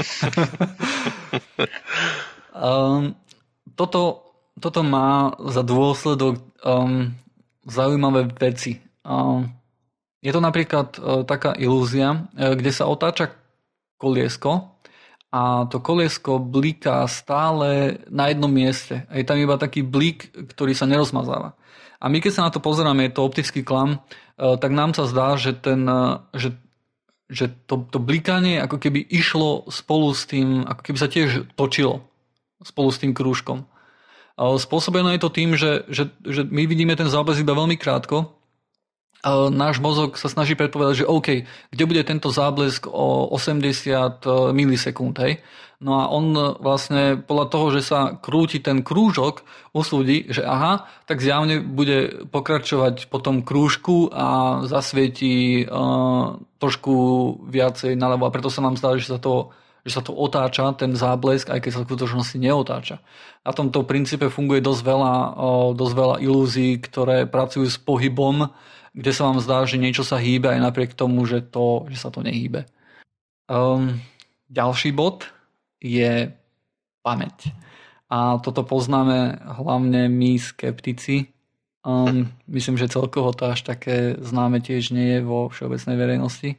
um, toto, toto má za dôsledok um, zaujímavé veci. Um, je to napríklad uh, taká ilúzia, uh, kde sa otáča koliesko a to koliesko bliká stále na jednom mieste. Je tam iba taký blik, ktorý sa nerozmazáva. A my keď sa na to pozeráme, je to optický klam, tak nám sa zdá, že, ten, že, že to, to blikanie ako keby išlo spolu s tým, ako keby sa tiež točilo spolu s tým krúžkom. Spôsobené je to tým, že, že, že my vidíme ten záblesk iba veľmi krátko. Náš mozog sa snaží predpovedať, že OK, kde bude tento záblesk o osemdesiat milisekúnd, hej? No a on vlastne podľa toho, že sa krúti ten krúžok, usúdi, že aha, tak zjavne bude pokračovať po tom krúžku a zasvietí uh, trošku viacej naľavo a preto sa nám zdá, že sa to že sa to otáča, ten záblesk, aj keď sa v skutočnosti neotáča. Na tomto princípe funguje dosť veľa, uh, dosť veľa ilúzií, ktoré pracujú s pohybom, kde sa vám zdá, že niečo sa hýbe aj napriek tomu, že, to, že sa to nehýbe. Um, ďalší bod je pamäť. A toto poznáme hlavne my skeptici. Um, myslím, že celkovo to až také známe tiež nie je vo všeobecnej verejnosti.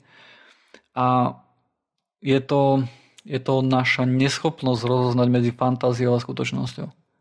A je to, je to naša neschopnosť rozoznať medzi fantáziou a skutočnosťou.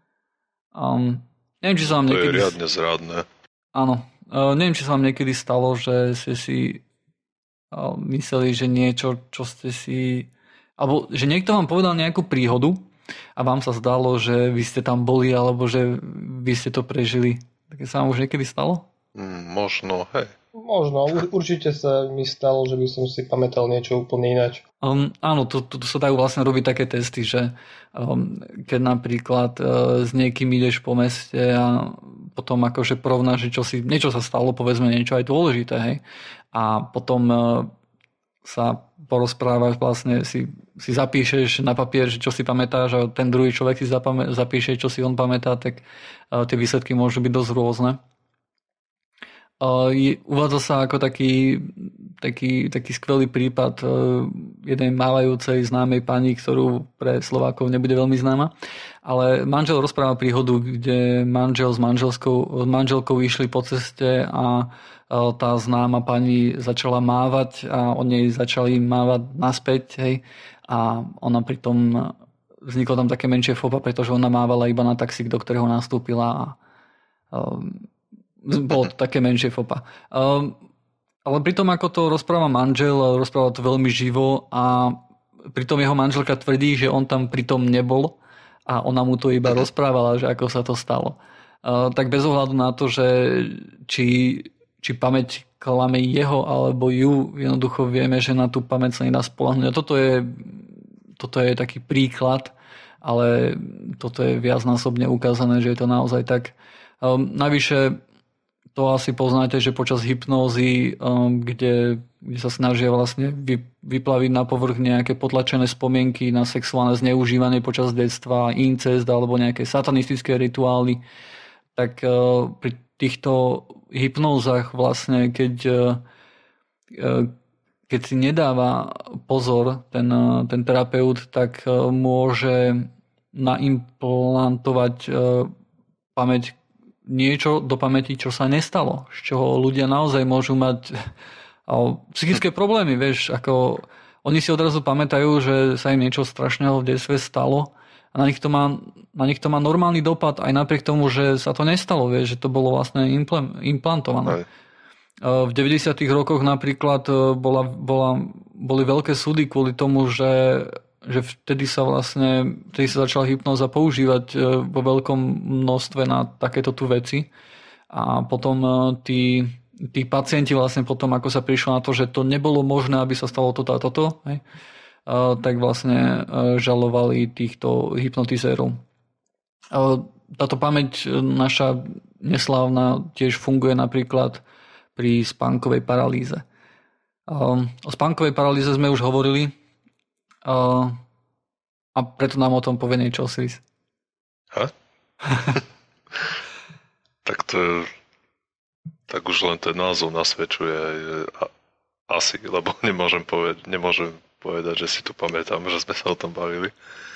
Um, neviem, či sa vám to niekedy... je riadne zradné. Áno. Uh, neviem, či sa vám niekedy stalo, že ste si uh, mysleli, že niečo, čo ste si... Alebo že niekto vám povedal nejakú príhodu a vám sa zdalo, že vy ste tam boli, alebo že vy ste to prežili. Také sa vám už niekedy stalo? Mm, možno, hej. Možno. Určite sa mi stalo, že by som si pamätal niečo úplne ináč. Um, áno, tu, tu, tu sa dajú vlastne robiť také testy, že um, keď napríklad uh, s niekým ideš po meste a potom akože porovnáš, že čo si, niečo sa stalo, povedzme niečo aj dôležité, hej. A potom uh, sa porozprávaš, vlastne si, si zapíšeš na papier, že čo si pamätáš a ten druhý človek si zapamä, zapíše, čo si on pamätá, tak uh, tie výsledky môžu byť dosť rôzne. Uh, je, uvádza sa ako taký, taký, taký skvelý prípad uh, jednej mávajúcej známej pani, ktorú pre Slovákov nebude veľmi známa, ale manžel rozpráva príhodu, kde manžel s manželskou, manželkou išli po ceste a uh, tá známa pani začala mávať a oni jej začali mávať naspäť, hej, a ona pritom vzniklo tam také menšie fopa, pretože ona mávala iba na taxík, do ktorého nastúpila a uh, bolo to také menšie fopa. Um, ale pritom, ako to rozpráva manžel, rozpráva to veľmi živo a pritom jeho manželka tvrdí, že on tam pritom nebol a ona mu to iba rozprávala, že ako sa to stalo. Uh, tak bez ohľadu na to, že či, či pamäť klame jeho alebo ju, jednoducho vieme, že na tú pamäť sa nedá spoľahnúť. A toto je, toto je taký príklad, ale toto je viacnásobne ukázané, že je to naozaj tak. Um, navyše to asi poznáte, že počas hypnózy, um, kde, kde sa snažia vlastne vy, vyplaviť na povrch nejaké potlačené spomienky na sexuálne zneužívanie počas detstva, incest alebo nejaké satanistické rituály, tak uh, pri týchto hypnózach vlastne, keď, uh, keď si nedáva pozor ten, uh, ten terapeut, tak uh, môže naimplantovať uh, pamäť niečo do pamäti, čo sa nestalo, z čoho ľudia naozaj môžu mať psychické problémy, vieš, ako oni si odrazu pamätajú, že sa im niečo strašného v detstve stalo a na nich to má, na nich to má normálny dopad aj napriek tomu, že sa to nestalo, vieš, že to bolo vlastne implantované. Aj. V deväťdesiatych rokoch napríklad bola, bola, boli veľké súdy kvôli tomu, že že vtedy sa vlastne, vtedy sa začala hypnóza používať vo veľkom množstve na takéto tu veci. A potom tí, tí pacienti vlastne potom, ako sa prišlo na to, že to nebolo možné, aby sa stalo toto a toto, hej, tak vlastne žalovali týchto hypnotizérov. Táto pamäť naša neslávna tiež funguje napríklad pri spánkovej paralýze. O spánkovej paralýze sme už hovorili, Uh, a preto nám o tom povie niečo Osiris. Ha? Tak to je, tak už len ten názov nasvedčuje a, asi, lebo nemôžem povedať, nemôžem povedať, že si tu pamätám, že sme sa o tom bavili.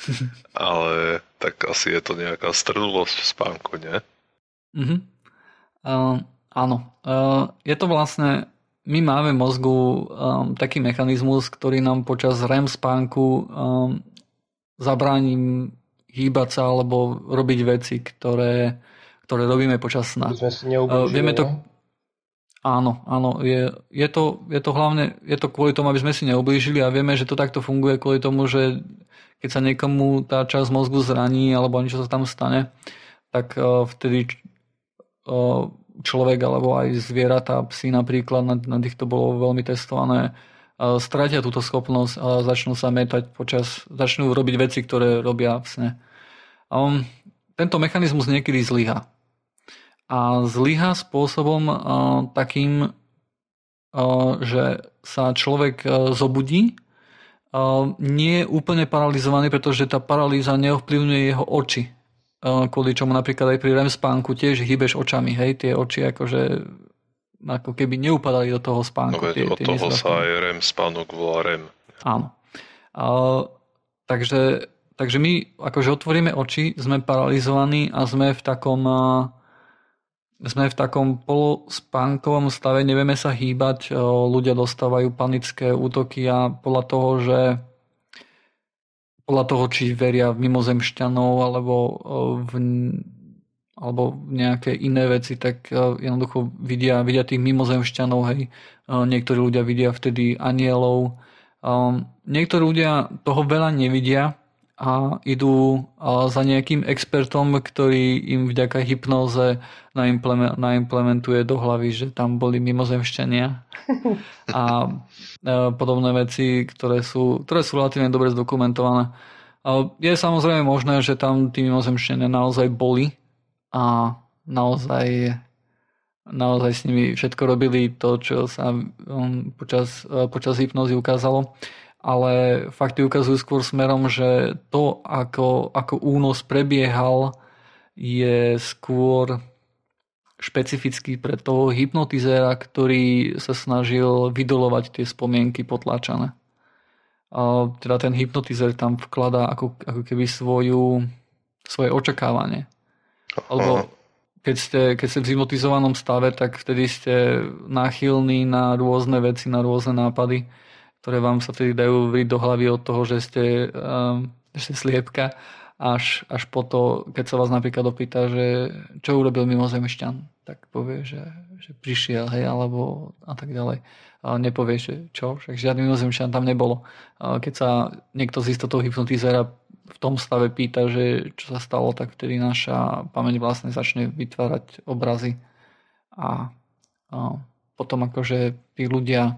Ale tak asi je to nejaká stredulosť v spánku, nie? Uh-huh. Uh, áno. Uh, je to vlastne My máme v mozgu um, taký mechanizmus, ktorý nám počas REM spánku um, zabráni hýbať sa alebo robiť veci, ktoré, ktoré robíme počas sna. Sme si neublížili, uh, vieme to, áno, áno. Je, je, to, je to hlavne je to kvôli tomu, aby sme si neublížili a vieme, že to takto funguje kvôli tomu, že keď sa niekomu tá časť mozgu zraní alebo niečo sa tam stane, tak uh, vtedy uh, človek alebo aj zvieratá, psi napríklad, na, na týchto bolo veľmi testované, stratia túto schopnosť a začnú sa mätať počas, začnú robiť veci, ktoré robia v sne. Um, tento mechanizmus niekedy zlyhá. A zlyhá spôsobom uh, takým, uh, že sa človek uh, zobudí, uh, nie je úplne paralizovaný, pretože tá paralýza neovplyvňuje jeho oči. Kvôli čomu napríklad aj pri REM spánku tiež hýbeš očami, hej, tie oči akože ako keby neupadali do toho spánku. No veď od toho sa aj REM spánok volá REM. Áno. A, takže, takže my akože otvoríme oči, sme paralizovaní a sme v takom sme v takom polospánkovom stave, nevieme sa hýbať, ľudia dostávajú panické útoky a podľa toho, že podľa toho, či veria v mimozemšťanov alebo v, alebo v nejaké iné veci, tak jednoducho vidia, vidia tých mimozemšťanov, hej. Niektorí ľudia vidia vtedy anielov. Niektorí ľudia toho veľa nevidia a idú za nejakým expertom, ktorý im vďaka hypnóze naimplementuje do hlavy, že tam boli mimozemšťania a podobné veci, ktoré sú, ktoré sú relatívne dobre zdokumentované. Je samozrejme možné, že tam tí mimozemšťania naozaj boli a naozaj, naozaj s nimi všetko robili to, čo sa počas, počas hypnózy ukázalo. Ale fakty ukazujú skôr smerom, že to, ako, ako únos prebiehal, je skôr špecifický pre toho hypnotizéra, ktorý sa snažil vydolovať tie spomienky potláčané. A teda ten hypnotizér tam vkladá ako, ako keby svoju, svoje očakávanie. Alebo keď ste, keď ste v hypnotizovanom stave, tak vtedy ste náchylní na rôzne veci, na rôzne nápady, ktoré vám sa tedy dajú vriť do hlavy od toho, že ste, um, že ste sliepka, až, až po to, keď sa vás napríklad opýta, že čo urobil mimozemšťan, tak povie, že, že prišiel, hej, alebo a tak ďalej. A nepovie, že čo, však žiadny mimozemšťan tam nebolo. A keď sa niekto z istotou hypnotizéra v tom stave pýta, že čo sa stalo, tak vtedy naša pamäť vlastne začne vytvárať obrazy a, a potom akože tí ľudia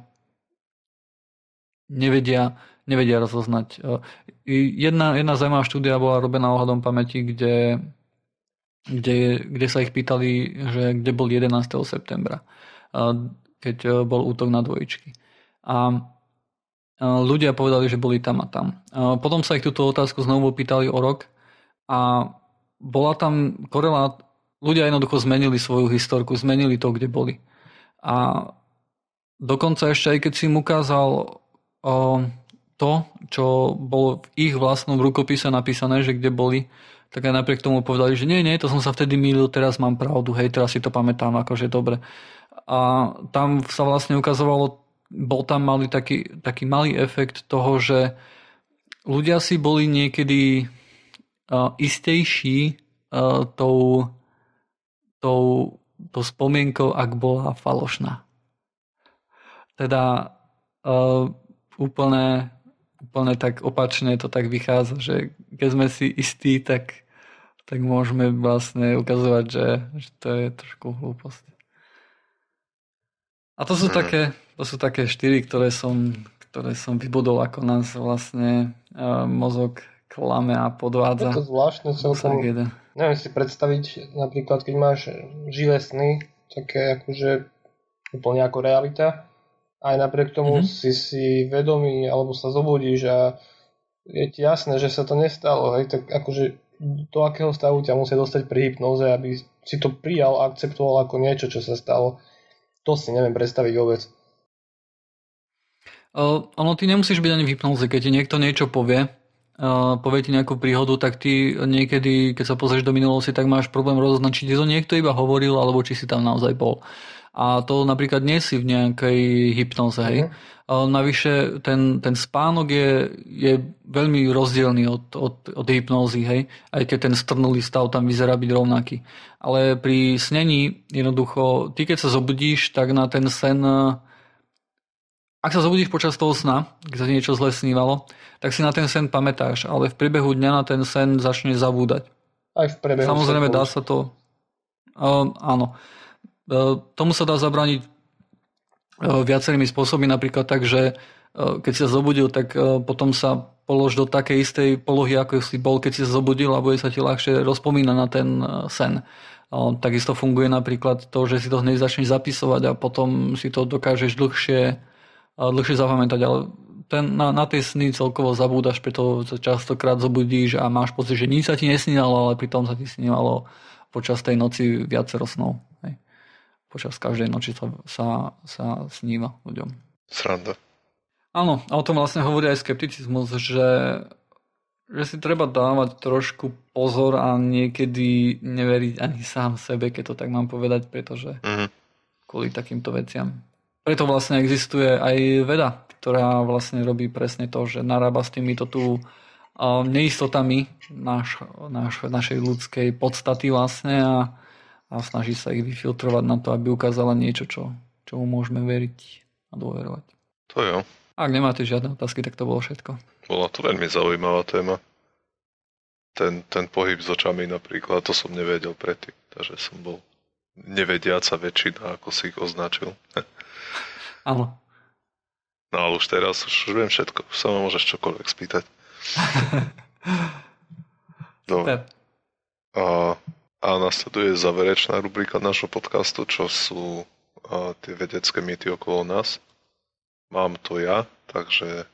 nevedia, nevedia rozoznať. Jedna, jedna zaujímavá štúdia bola robená ohľadom pamäti, kde, kde, kde sa ich pýtali, že kde bol jedenásteho septembra, keď bol útok na dvojičky. A ľudia povedali, že boli tam a tam. Potom sa ich túto otázku znovu pýtali o rok a bola tam korelát. Ľudia jednoducho zmenili svoju historku, zmenili to, kde boli. A dokonca ešte aj keď si im ukázal o, to, čo bolo v ich vlastnom rukopise napísané, že kde boli, tak aj napriek tomu povedali, že nie, nie, to som sa vtedy mýlil, teraz mám pravdu, hej, teraz si to pamätám, akože dobre. A tam sa vlastne ukazovalo, bol tam malý taký, taký malý efekt toho, že ľudia si boli niekedy uh, istejší uh, tou, tou, tou spomienkou, ak bola falošná. Teda uh, úplne, úplne tak opačne to tak vychádza, že keď sme si istí, tak, tak môžeme vlastne ukazovať, že, že to je trošku hlúposť. A to sú, mm. také, to sú také štyri, ktoré som, ktoré som vybudol, ako nás vlastne uh, mozog klame a podvádza. Je to zvláštne celkom. Neviem si predstaviť, napríklad, keď máš živé sny, také akože úplne ako realita, aj napriek tomu mm-hmm. si si vedomý, alebo sa zobudíš a je ti jasné, že sa to nestalo, hej, tak akože do akého stavu ťa musia dostať pri hypnóze, aby si to prijal a akceptoval ako niečo, čo sa stalo. To si neviem predstaviť vôbec. Uh, ono, ty nemusíš byť ani v hypnóze, keď ti niekto niečo povie, uh, povie ti nejakú príhodu, tak ty niekedy, keď sa pozrieš do minulosti, tak máš problém rozoznať, či ti to niekto iba hovoril, alebo či si tam naozaj bol. A to napríklad nie si v nejakej hypnóze, hej. Uh-huh. Uh, navyše ten, ten spánok je, je veľmi rozdielný od, od, od hypnózy, hej. Aj keď ten strnulý stav tam vyzerá byť rovnaký. Ale pri snení jednoducho, ty keď sa zobudíš, tak na ten sen, ak sa zobudíš počas toho sna, keď sa ti niečo zle snívalo, tak si na ten sen pamätáš, ale v priebehu dňa na ten sen začne zabúdať. Aj v priebehu. Samozrejme dá sa to... Uh, áno. Uh, tomu sa dá zabrániť uh, viacerými spôsobmi, napríklad tak, že uh, keď si sa zobudil, tak uh, potom sa polož do takej istej polohy, ako si bol, keď si sa zobudil, a bude sa ti ľahšie rozpomínať na ten uh, sen. Takisto funguje napríklad to, že si to hneď začneš zapisovať a potom si to dokážeš dlhšie, dlhšie zapamätať, ale ten, na, na tie sny celkovo zabúdaš, preto sa častokrát zobudíš a máš pocit, že nič sa ti nesnívalo, ale pritom sa ti snívalo počas tej noci viacero snov. Hej. Počas každej noci sa, sa, sa sníva ľuďom. Sranda. Áno, a o tom vlastne hovorí aj skepticizmus, že že si treba dávať trošku pozor a niekedy neveriť ani sám sebe, keď to tak mám povedať, pretože mm-hmm. kvôli takýmto veciam. Preto vlastne existuje aj veda, ktorá vlastne robí presne to, že narába s týmito tu neistotami naš, naš, našej ľudskej podstaty vlastne a, a snaží sa ich vyfiltrovať na to, aby ukázala niečo, čo, čomu môžeme veriť a dôverovať. To jo. Ak nemáte žiadne otázky, tak to bolo všetko. Bola to veľmi zaujímavá téma. Ten, ten pohyb s očami napríklad, to som nevedel predtým. Takže som bol nevediaca väčšina, ako si ich označil. Áno. No ale už teraz už viem všetko. Už sa ma môžeš čokoľvek spýtať. Dobre. A, a nasleduje záverečná rubrika nášho podcastu, čo sú a, tie vedecké mýty okolo nás. Mám to ja, takže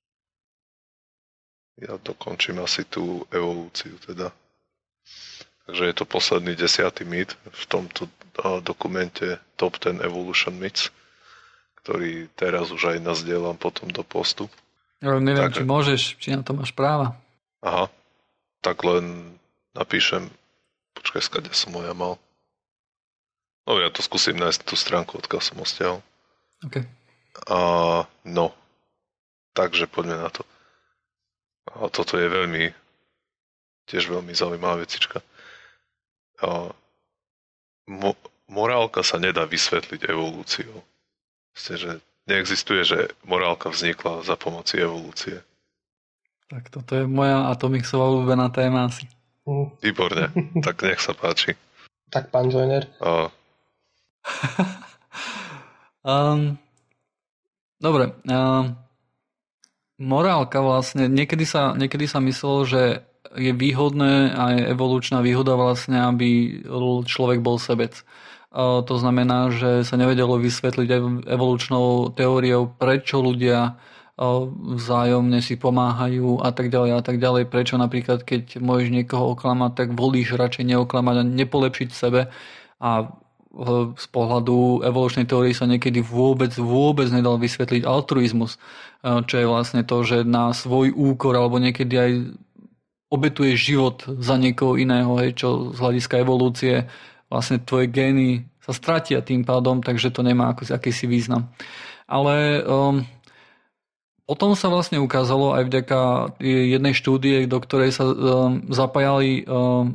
ja dokončím asi tú evolúciu teda. Takže je to posledný desiatý mýt v tomto dokumente Top ten Evolution Myths, ktorý teraz už aj nazdielam potom do postu. Ja neviem, tak, či môžeš, či na to máš práva. Aha, tak len napíšem, počkaj, skade som ho ja mal. No ja to skúsim nájsť tú stránku, odkiaľ som ho stiahol. OK. A no, takže poďme na to. A toto je veľmi, tiež veľmi zaujímavá vecička. A mo, morálka sa nedá vysvetliť evolúciou. Vlastne, že neexistuje, že morálka vznikla za pomoci evolúcie. Tak toto je moja Atomicsová obľúbená téma asi. Mm. Výborne, tak nech sa páči. Tak pán Joiner. A... Um, dobre. Um, morálka vlastne, niekedy sa, niekedy sa myslelo, že je výhodné a je evolučná výhoda vlastne, aby človek bol sebec. Uh, to znamená, že sa nevedelo vysvetliť evolučnou teóriou, prečo ľudia vzájomne si pomáhajú a tak ďalej a tak ďalej. Prečo napríklad, keď môžeš niekoho oklamať, tak volíš radšej neoklamať a nepolepšiť sebe. A z pohľadu evolučnej teórie sa niekedy vôbec, vôbec nedal vysvetliť altruizmus, čo je vlastne to, že na svoj úkor alebo niekedy aj obetuješ život za niekoho iného, hej, čo z hľadiska evolúcie vlastne tvoje gény sa stratia tým pádom, takže to nemá ako, akýsi význam. Ale um, potom sa vlastne ukázalo aj vďaka jednej štúdie, do ktorej sa um, zapájali um,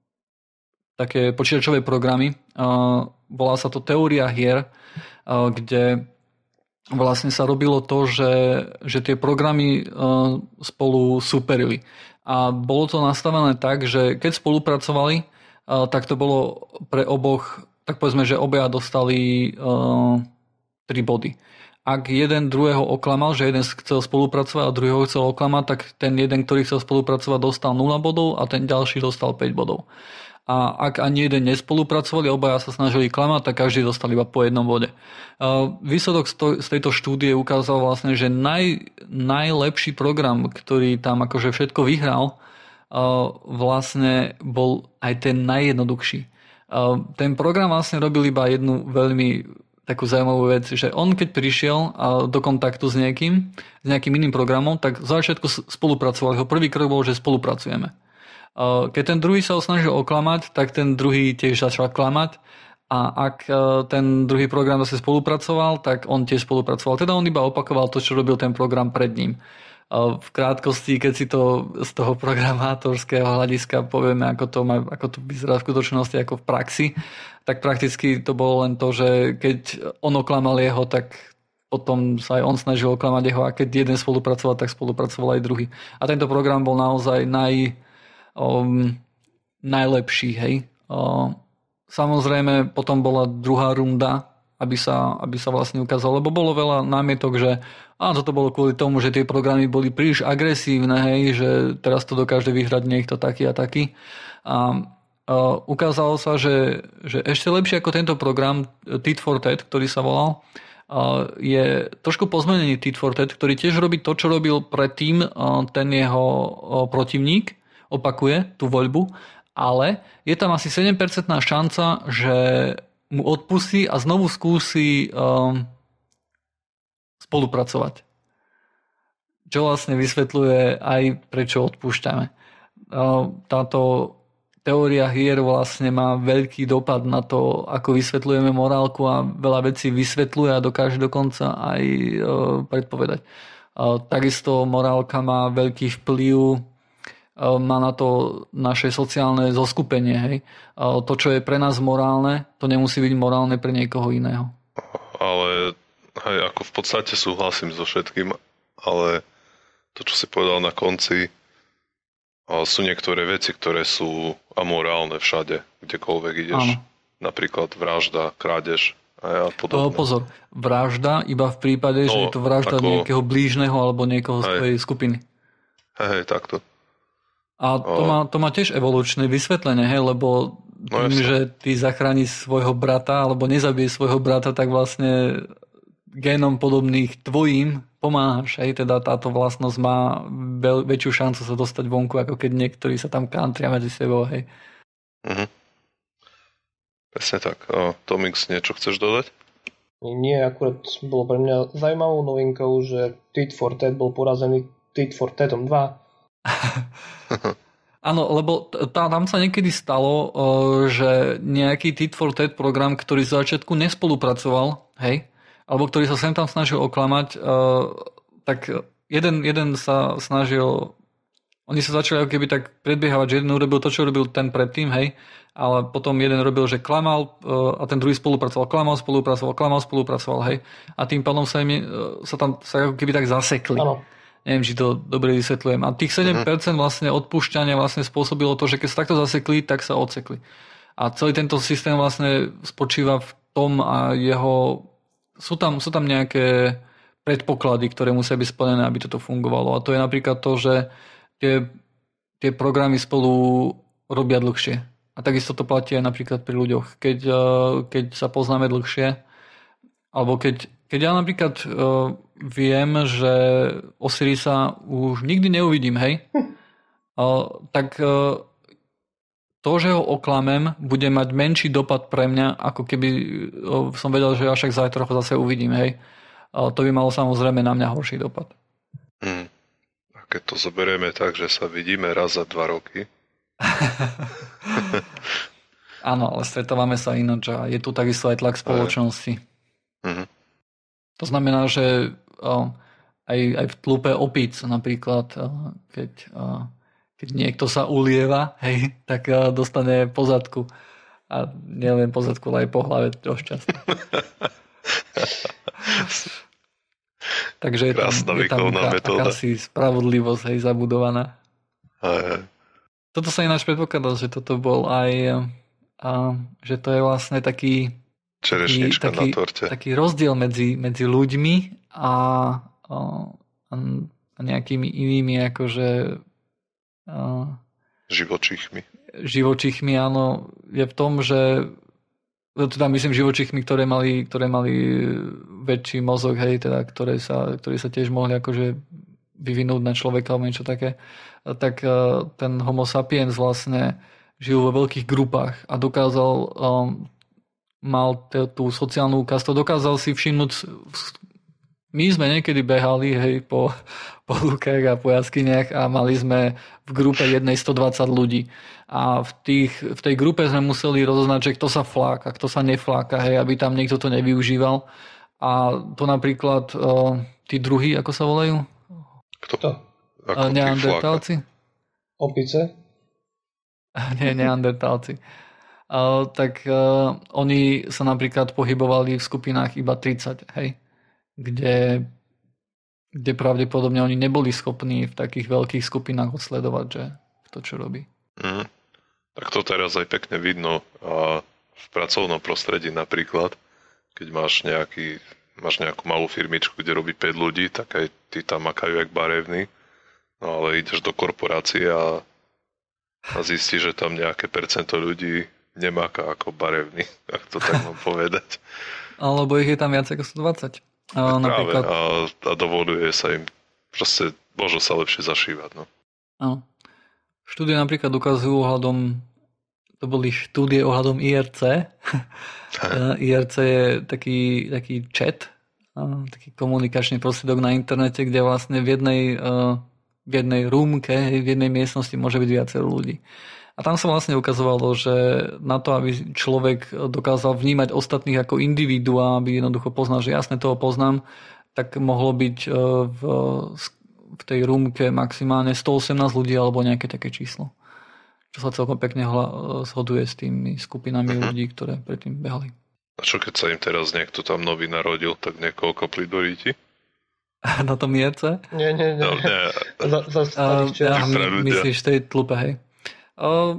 také počítačové programy. Uh, volá sa to Teória hier, uh, kde vlastne sa robilo to, že, že tie programy uh, spolu superili. A bolo to nastavené tak, že keď spolupracovali, uh, tak to bolo pre oboch, tak povedzme, že obaja dostali uh, tri body. Ak jeden druhého oklamal, že jeden chcel spolupracovať a druhého chcel oklamať, tak ten jeden, ktorý chcel spolupracovať, dostal nula bodov a ten ďalší dostal päť bodov. A ak ani jeden nespolupracovali, obaja sa snažili klamať, tak každý dostal iba po jednom bode. Výsledok z tejto štúdie ukázal vlastne, že naj, najlepší program, ktorý tam akože všetko vyhral, vlastne bol aj ten najjednoduchší. Ten program vlastne robil iba jednu veľmi takú zaujímavú vec, že on keď prišiel do kontaktu s niekým, s nejakým iným programom, tak za začiatku spolupracoval. Jeho prvý krok bol, že spolupracujeme. Keď ten druhý sa snažil oklamať, tak ten druhý tiež začal klamať a ak ten druhý program zase spolupracoval, tak on tiež spolupracoval. Teda on iba opakoval to, čo robil ten program pred ním. V krátkosti, keď si to z toho programátorského hľadiska povieme, ako to, má, ako to vyzerá v skutočnosti, ako v praxi, tak prakticky to bolo len to, že keď on oklamal jeho, tak potom sa aj on snažil oklamať jeho a keď jeden spolupracoval, tak spolupracoval aj druhý. A tento program bol naozaj naj, um, najlepší. Hej. Um, samozrejme, potom bola druhá runda, aby sa, aby sa vlastne ukázalo, lebo bolo veľa námietok, že a toto bolo kvôli tomu, že tie programy boli príliš agresívne, hej, že teraz to dokáže vyhrať niekto taký a taký. A, a ukázalo sa, že, že ešte lepšie ako tento program Tit for Tat, ktorý sa volal, a je trošku pozmenený Tit for Tat, ktorý tiež robí to, čo robil predtým ten jeho protivník, opakuje tú voľbu, ale je tam asi sedem percent šanca, že mu odpustí a znovu skúsi um, spolupracovať. Čo vlastne vysvetľuje aj prečo odpúšťame. Uh, táto teória hier vlastne má veľký dopad na to, ako vysvetľujeme morálku a veľa vecí vysvetľuje a dokáže dokonca aj uh, predpovedať. Uh, takisto morálka má veľký vplyv, má na to naše sociálne zoskupenie. Hej. To, čo je pre nás morálne, to nemusí byť morálne pre niekoho iného. Ale hej, ako v podstate súhlasím so všetkým, ale to, čo si povedal na konci, sú niektoré veci, ktoré sú amorálne všade, kdekoľvek ideš. Áno. Napríklad vražda, krádež a podobne. Pozor, vražda iba v prípade, no, že je to vražda ako nejakého blížneho alebo niekoho z tvojej skupiny. Hej, hej, takto. A to má, to má tiež evolučné vysvetlenie, hej, lebo tým, no, že ty zachrániš svojho brata alebo nezabiješ svojho brata, tak vlastne génom podobných tvojim pomáhaš. Hej, teda táto vlastnosť má veľ, väčšiu šancu sa dostať vonku, ako keď niektorí sa tam kantria medzi sebou. Hej. Mhm. Presne tak. O, Tomix, niečo chceš dodať? Nie, akurát bolo pre mňa zaujímavou novinkou, že Tit for Tat bol porazený Tit for Tatom dva. Áno, lebo tá, tam sa niekedy stalo, že nejaký Tit for Tat program, ktorý z začiatku nespolupracoval, hej, alebo ktorý sa sem tam snažil oklamať, tak jeden, jeden sa snažil, oni sa začali ako keby tak predbiehávať, že jeden urobil to, čo robil ten predtým, hej, ale potom jeden robil, že klamal a ten druhý spolupracoval, klamal, spolupracoval, klamal, spolupracoval, hej, a tým pádom sa, im, sa tam sa ako keby tak zasekli. Áno. Neviem, či to dobre vysvetľujem. A tých sedem percent vlastne odpúšťania vlastne spôsobilo to, že keď sa takto zasekli, tak sa odsekli. A celý tento systém vlastne spočíva v tom a jeho sú tam, sú tam nejaké predpoklady, ktoré musia byť splnené, aby toto fungovalo. A to je napríklad to, že tie, tie programy spolu robia dlhšie. A takisto to platí aj napríklad pri ľuďoch. Keď, keď sa poznáme dlhšie, alebo keď, keď ja napríklad uh, viem, že Osirisa už nikdy neuvidím, hej, uh, tak uh, to, že ho oklamem, bude mať menší dopad pre mňa, ako keby uh, som vedel, že ja však zajtra ho zase uvidím, hej. Uh, to by malo samozrejme na mňa horší dopad. Hmm. A keď to zoberieme tak, že sa vidíme raz za dva roky. Áno, ale stretávame sa ináč a je tu takisto aj tlak spoločnosti. Uh-huh. To znamená, že uh, aj, aj v tlupe opíc napríklad, uh, keď, uh, keď niekto sa ulieva, hej, tak uh, dostane po zadku. A nielen po zadku, ale aj po hlave dosť často. Takže je tam, je tam aká, akási spravodlivosť, hej, zabudovaná. Aj, aj. Toto sa ináč predpokladal, že toto bol aj, uh, že to je vlastne taký čerešnička taký, na torte. Taký rozdiel medzi, medzi ľuďmi a, a, a nejakými inými akože a, živočíchmi. Živočíchmi, áno, je v tom, že teda myslím živočíchmi, ktoré mali, ktoré mali väčší mozog, hej, teda, ktoré sa, ktoré sa tiež mohli akože vyvinúť na človeka alebo niečo také, tak ten Homo sapiens vlastne žil vo veľkých grupách a dokázal um, mal t- tú sociálnu kastu, dokázal si všimnúť, my sme niekedy behali, hej, po, po lúkach a po jaskyniach a mali sme v grupe jednej stodvadsať ľudí. A v, tých, v tej grupe sme museli rozoznať, že kto sa fláka, kto sa nefláka, hej, aby tam niekto to nevyužíval. A to napríklad uh, tí druhí, ako sa volajú? Kto? Uh, neandertálci? Opice? Nie, neandertálci. Uh, tak uh, oni sa napríklad pohybovali v skupinách iba tridsať, hej, kde, kde pravdepodobne oni neboli schopní v takých veľkých skupinách odsledovať, že to čo robí. Mm. Tak to teraz aj pekne vidno a v pracovnom prostredí napríklad, keď máš, nejaký, máš nejakú malú firmičku, kde robí päť ľudí, tak aj tí tam makajú jak barevní, no ale ideš do korporácie a, a zistíš, že tam nejaké percento ľudí nemáka ako barevný, ak to tak mám povedať. Alebo ich je tam viac ako stodvadsať. A, napríklad... Práve, a, a dovoluje sa im, proste môžu sa lepšie zašívať. No. Áno. Štúdie napríklad ukazujú ohľadom, to boli štúdie ohľadom í er cé. í er cé je taký, taký chat, taký komunikačný prostriedok na internete, kde vlastne v jednej, v jednej rúmke, v jednej miestnosti môže byť viacero ľudí. A tam sa vlastne ukazovalo, že na to, aby človek dokázal vnímať ostatných ako individuá, aby jednoducho poznal, že jasne toho poznám, tak mohlo byť v, v tej rúmke maximálne stoosemnásť ľudí alebo nejaké také číslo. Čo sa celkom pekne zhoduje s tými skupinami uh-huh. ľudí, ktoré predtým behali. A čo keď sa im teraz niekto tam nový narodil, tak niekoho kopli do ríti? Na tom í er cé? Nie, nie, nie. No, nie. Za, za starých čas. Ja, my, myslíš tej tlupe, hej? Uh,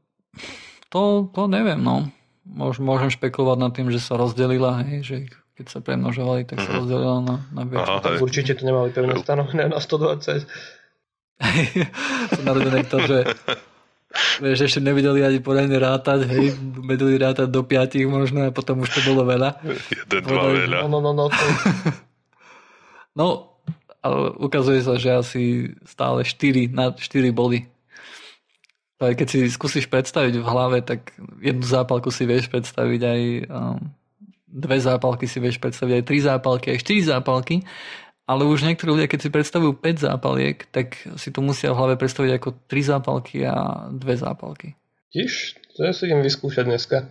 to, to neviem, no. Môž, môžem špekulovať nad tým, že sa rozdelila, hej, že keď sa premnožovali, tak sa mm-hmm. rozdelila na, na väčšinu. Určite to nemali pevne stanovené na stodvadsať. To narodené to, že vieš, ešte nevedeli ani poriadne rátať, hej, vedeli rátať do piatich možno a potom už to bolo veľa. Jeden, dva veľa. No, no, no, to... no, ale ukazuje sa, že asi stále štyri, na štyri body. Keď si skúsiš predstaviť v hlave, tak jednu zápalku si vieš predstaviť aj um, dve zápalky si vieš predstaviť aj tri zápalky, aj štyri zápalky, ale už niektorí ľudia, keď si predstavujú päť zápaliek, tak si to musia v hlave predstaviť ako tri zápalky a dve zápalky. Tiež? To ja si idem vyskúšať dneska.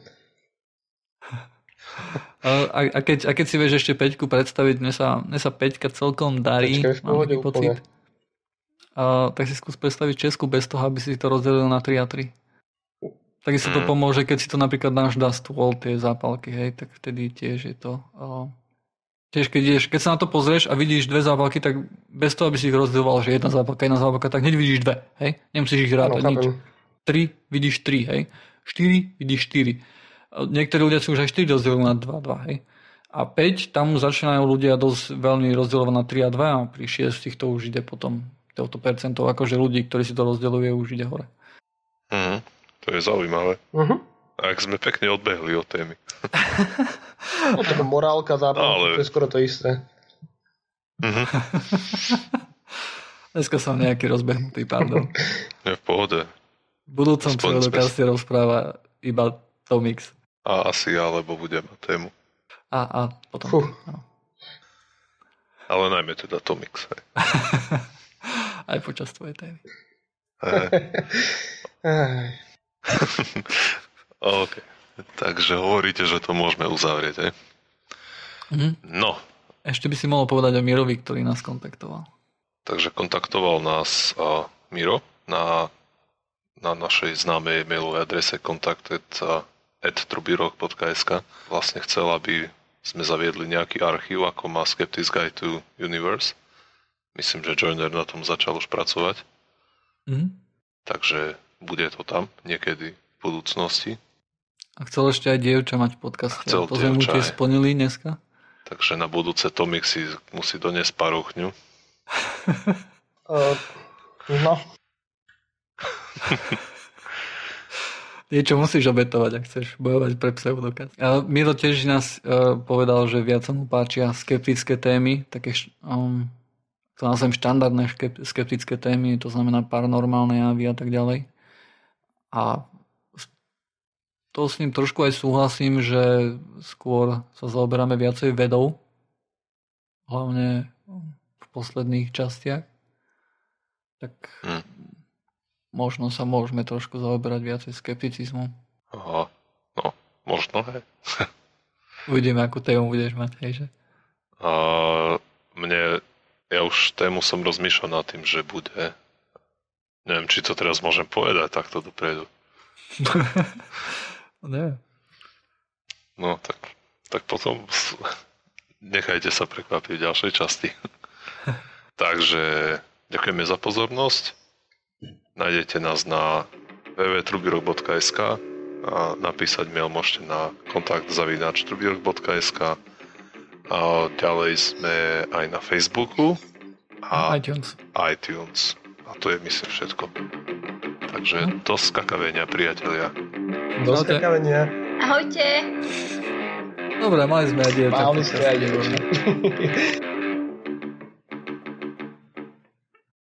A, a, keď, a keď si vieš ešte päťku predstaviť, mne sa, mne sa päťka celkom darí, Počkaj, mám taký pocit. A, tak si skús predstaviť Česku bez toho, aby si to rozdelil na tri a tri. Takisto to pomôže, keď si to napríklad dáš na stôl, tie zápalky, hej, tak vtedy tiež je to... Uh, tiež keď, ideš, keď sa na to pozrieš a vidíš dve zápalky, tak bez toho, aby si ich rozdieloval, že jedna zápalka, jedna zápalka, tak hneď vidíš dve, hej? Nemusíš ich rátať, nič. Tri, vidíš tri, hej? Štyri, vidíš štyri. Niektorí ľudia si už aj štyri rozdielujú na dva, dva, hej? A päť, tam začínajú ľudia dosť veľmi rozdielovať na tri a dva a pri šiestich to už ide potom toto percento, akože ľudí, ktorí si to rozdeľujú, už ide hore. Mhm, to je zaujímavé. Uh-huh. Ak sme pekne odbehli od témy. No to je morálka, zábava, ale... to je skoro to isté. Mhm. Dneska som nejaký rozbehnutý, pardon. Je v pohode. V budúcom pseudokaste rozpráva iba Tomix. A asi ja, lebo budem mať tému. A, a potom. Fuh. Ale najmä teda Tomix. Hej. Aj počas tvojej témy. OK. Takže hovoríte, že to môžeme uzavrieť, hej? Mhm. No. Ešte by si mohol povedať o Mirovi, ktorý nás kontaktoval. Takže kontaktoval nás uh, Miro na, na našej známej mailovej adrese kontaktet at trubirok bodka es ká. Vlastne chcel, aby sme zaviedli nejaký archív, ako má Skeptics Guide to Universe. Myslím, že Joiner na tom začal už pracovať. Mhm. Takže bude to tam niekedy v budúcnosti. A chcel ešte aj dievča mať podcast. Chcel to sme mu tiež splnili dneska. Takže na budúce Tomik si musí doniesť paruchňu. uh, no. Niečo musíš obetovať, ak chceš bojovať pre pseudokaz. Miro tiež nás uh, povedal, že viac sa mu páčia skeptické témy, také um, to nazvem štandardné skeptické témy, to znamená paranormálne javy a tak ďalej. A to s ním trošku aj súhlasím, že skôr sa zaoberáme viacej vedou, hlavne v posledných častiach. Tak hmm. možno sa môžeme trošku zaoberať viacej skepticizmom. Aha, no, možno, hej. Uvidíme, akú tému budeš mať, hej, že? A mne, ja už tému som rozmýšľal nad tým, že bude, neviem, či to teraz môžem povedať takto dopredu. Nie. No, tak, tak potom nechajte sa prekvapiť v ďalšej časti. Takže ďakujeme za pozornosť. Nájdete nás na w w w bodka trubirok bodka es ká a napísať mail môžete na kontakt zavináč trubirok bodka es ká. A ďalej sme aj na Facebooku a iTunes. iTunes. A to je myslím všetko. Takže do skakavenia, priatelia. Do skakavenia. Ahojte. Dobre, mali sme aj dievča. Mali ste aj dievča.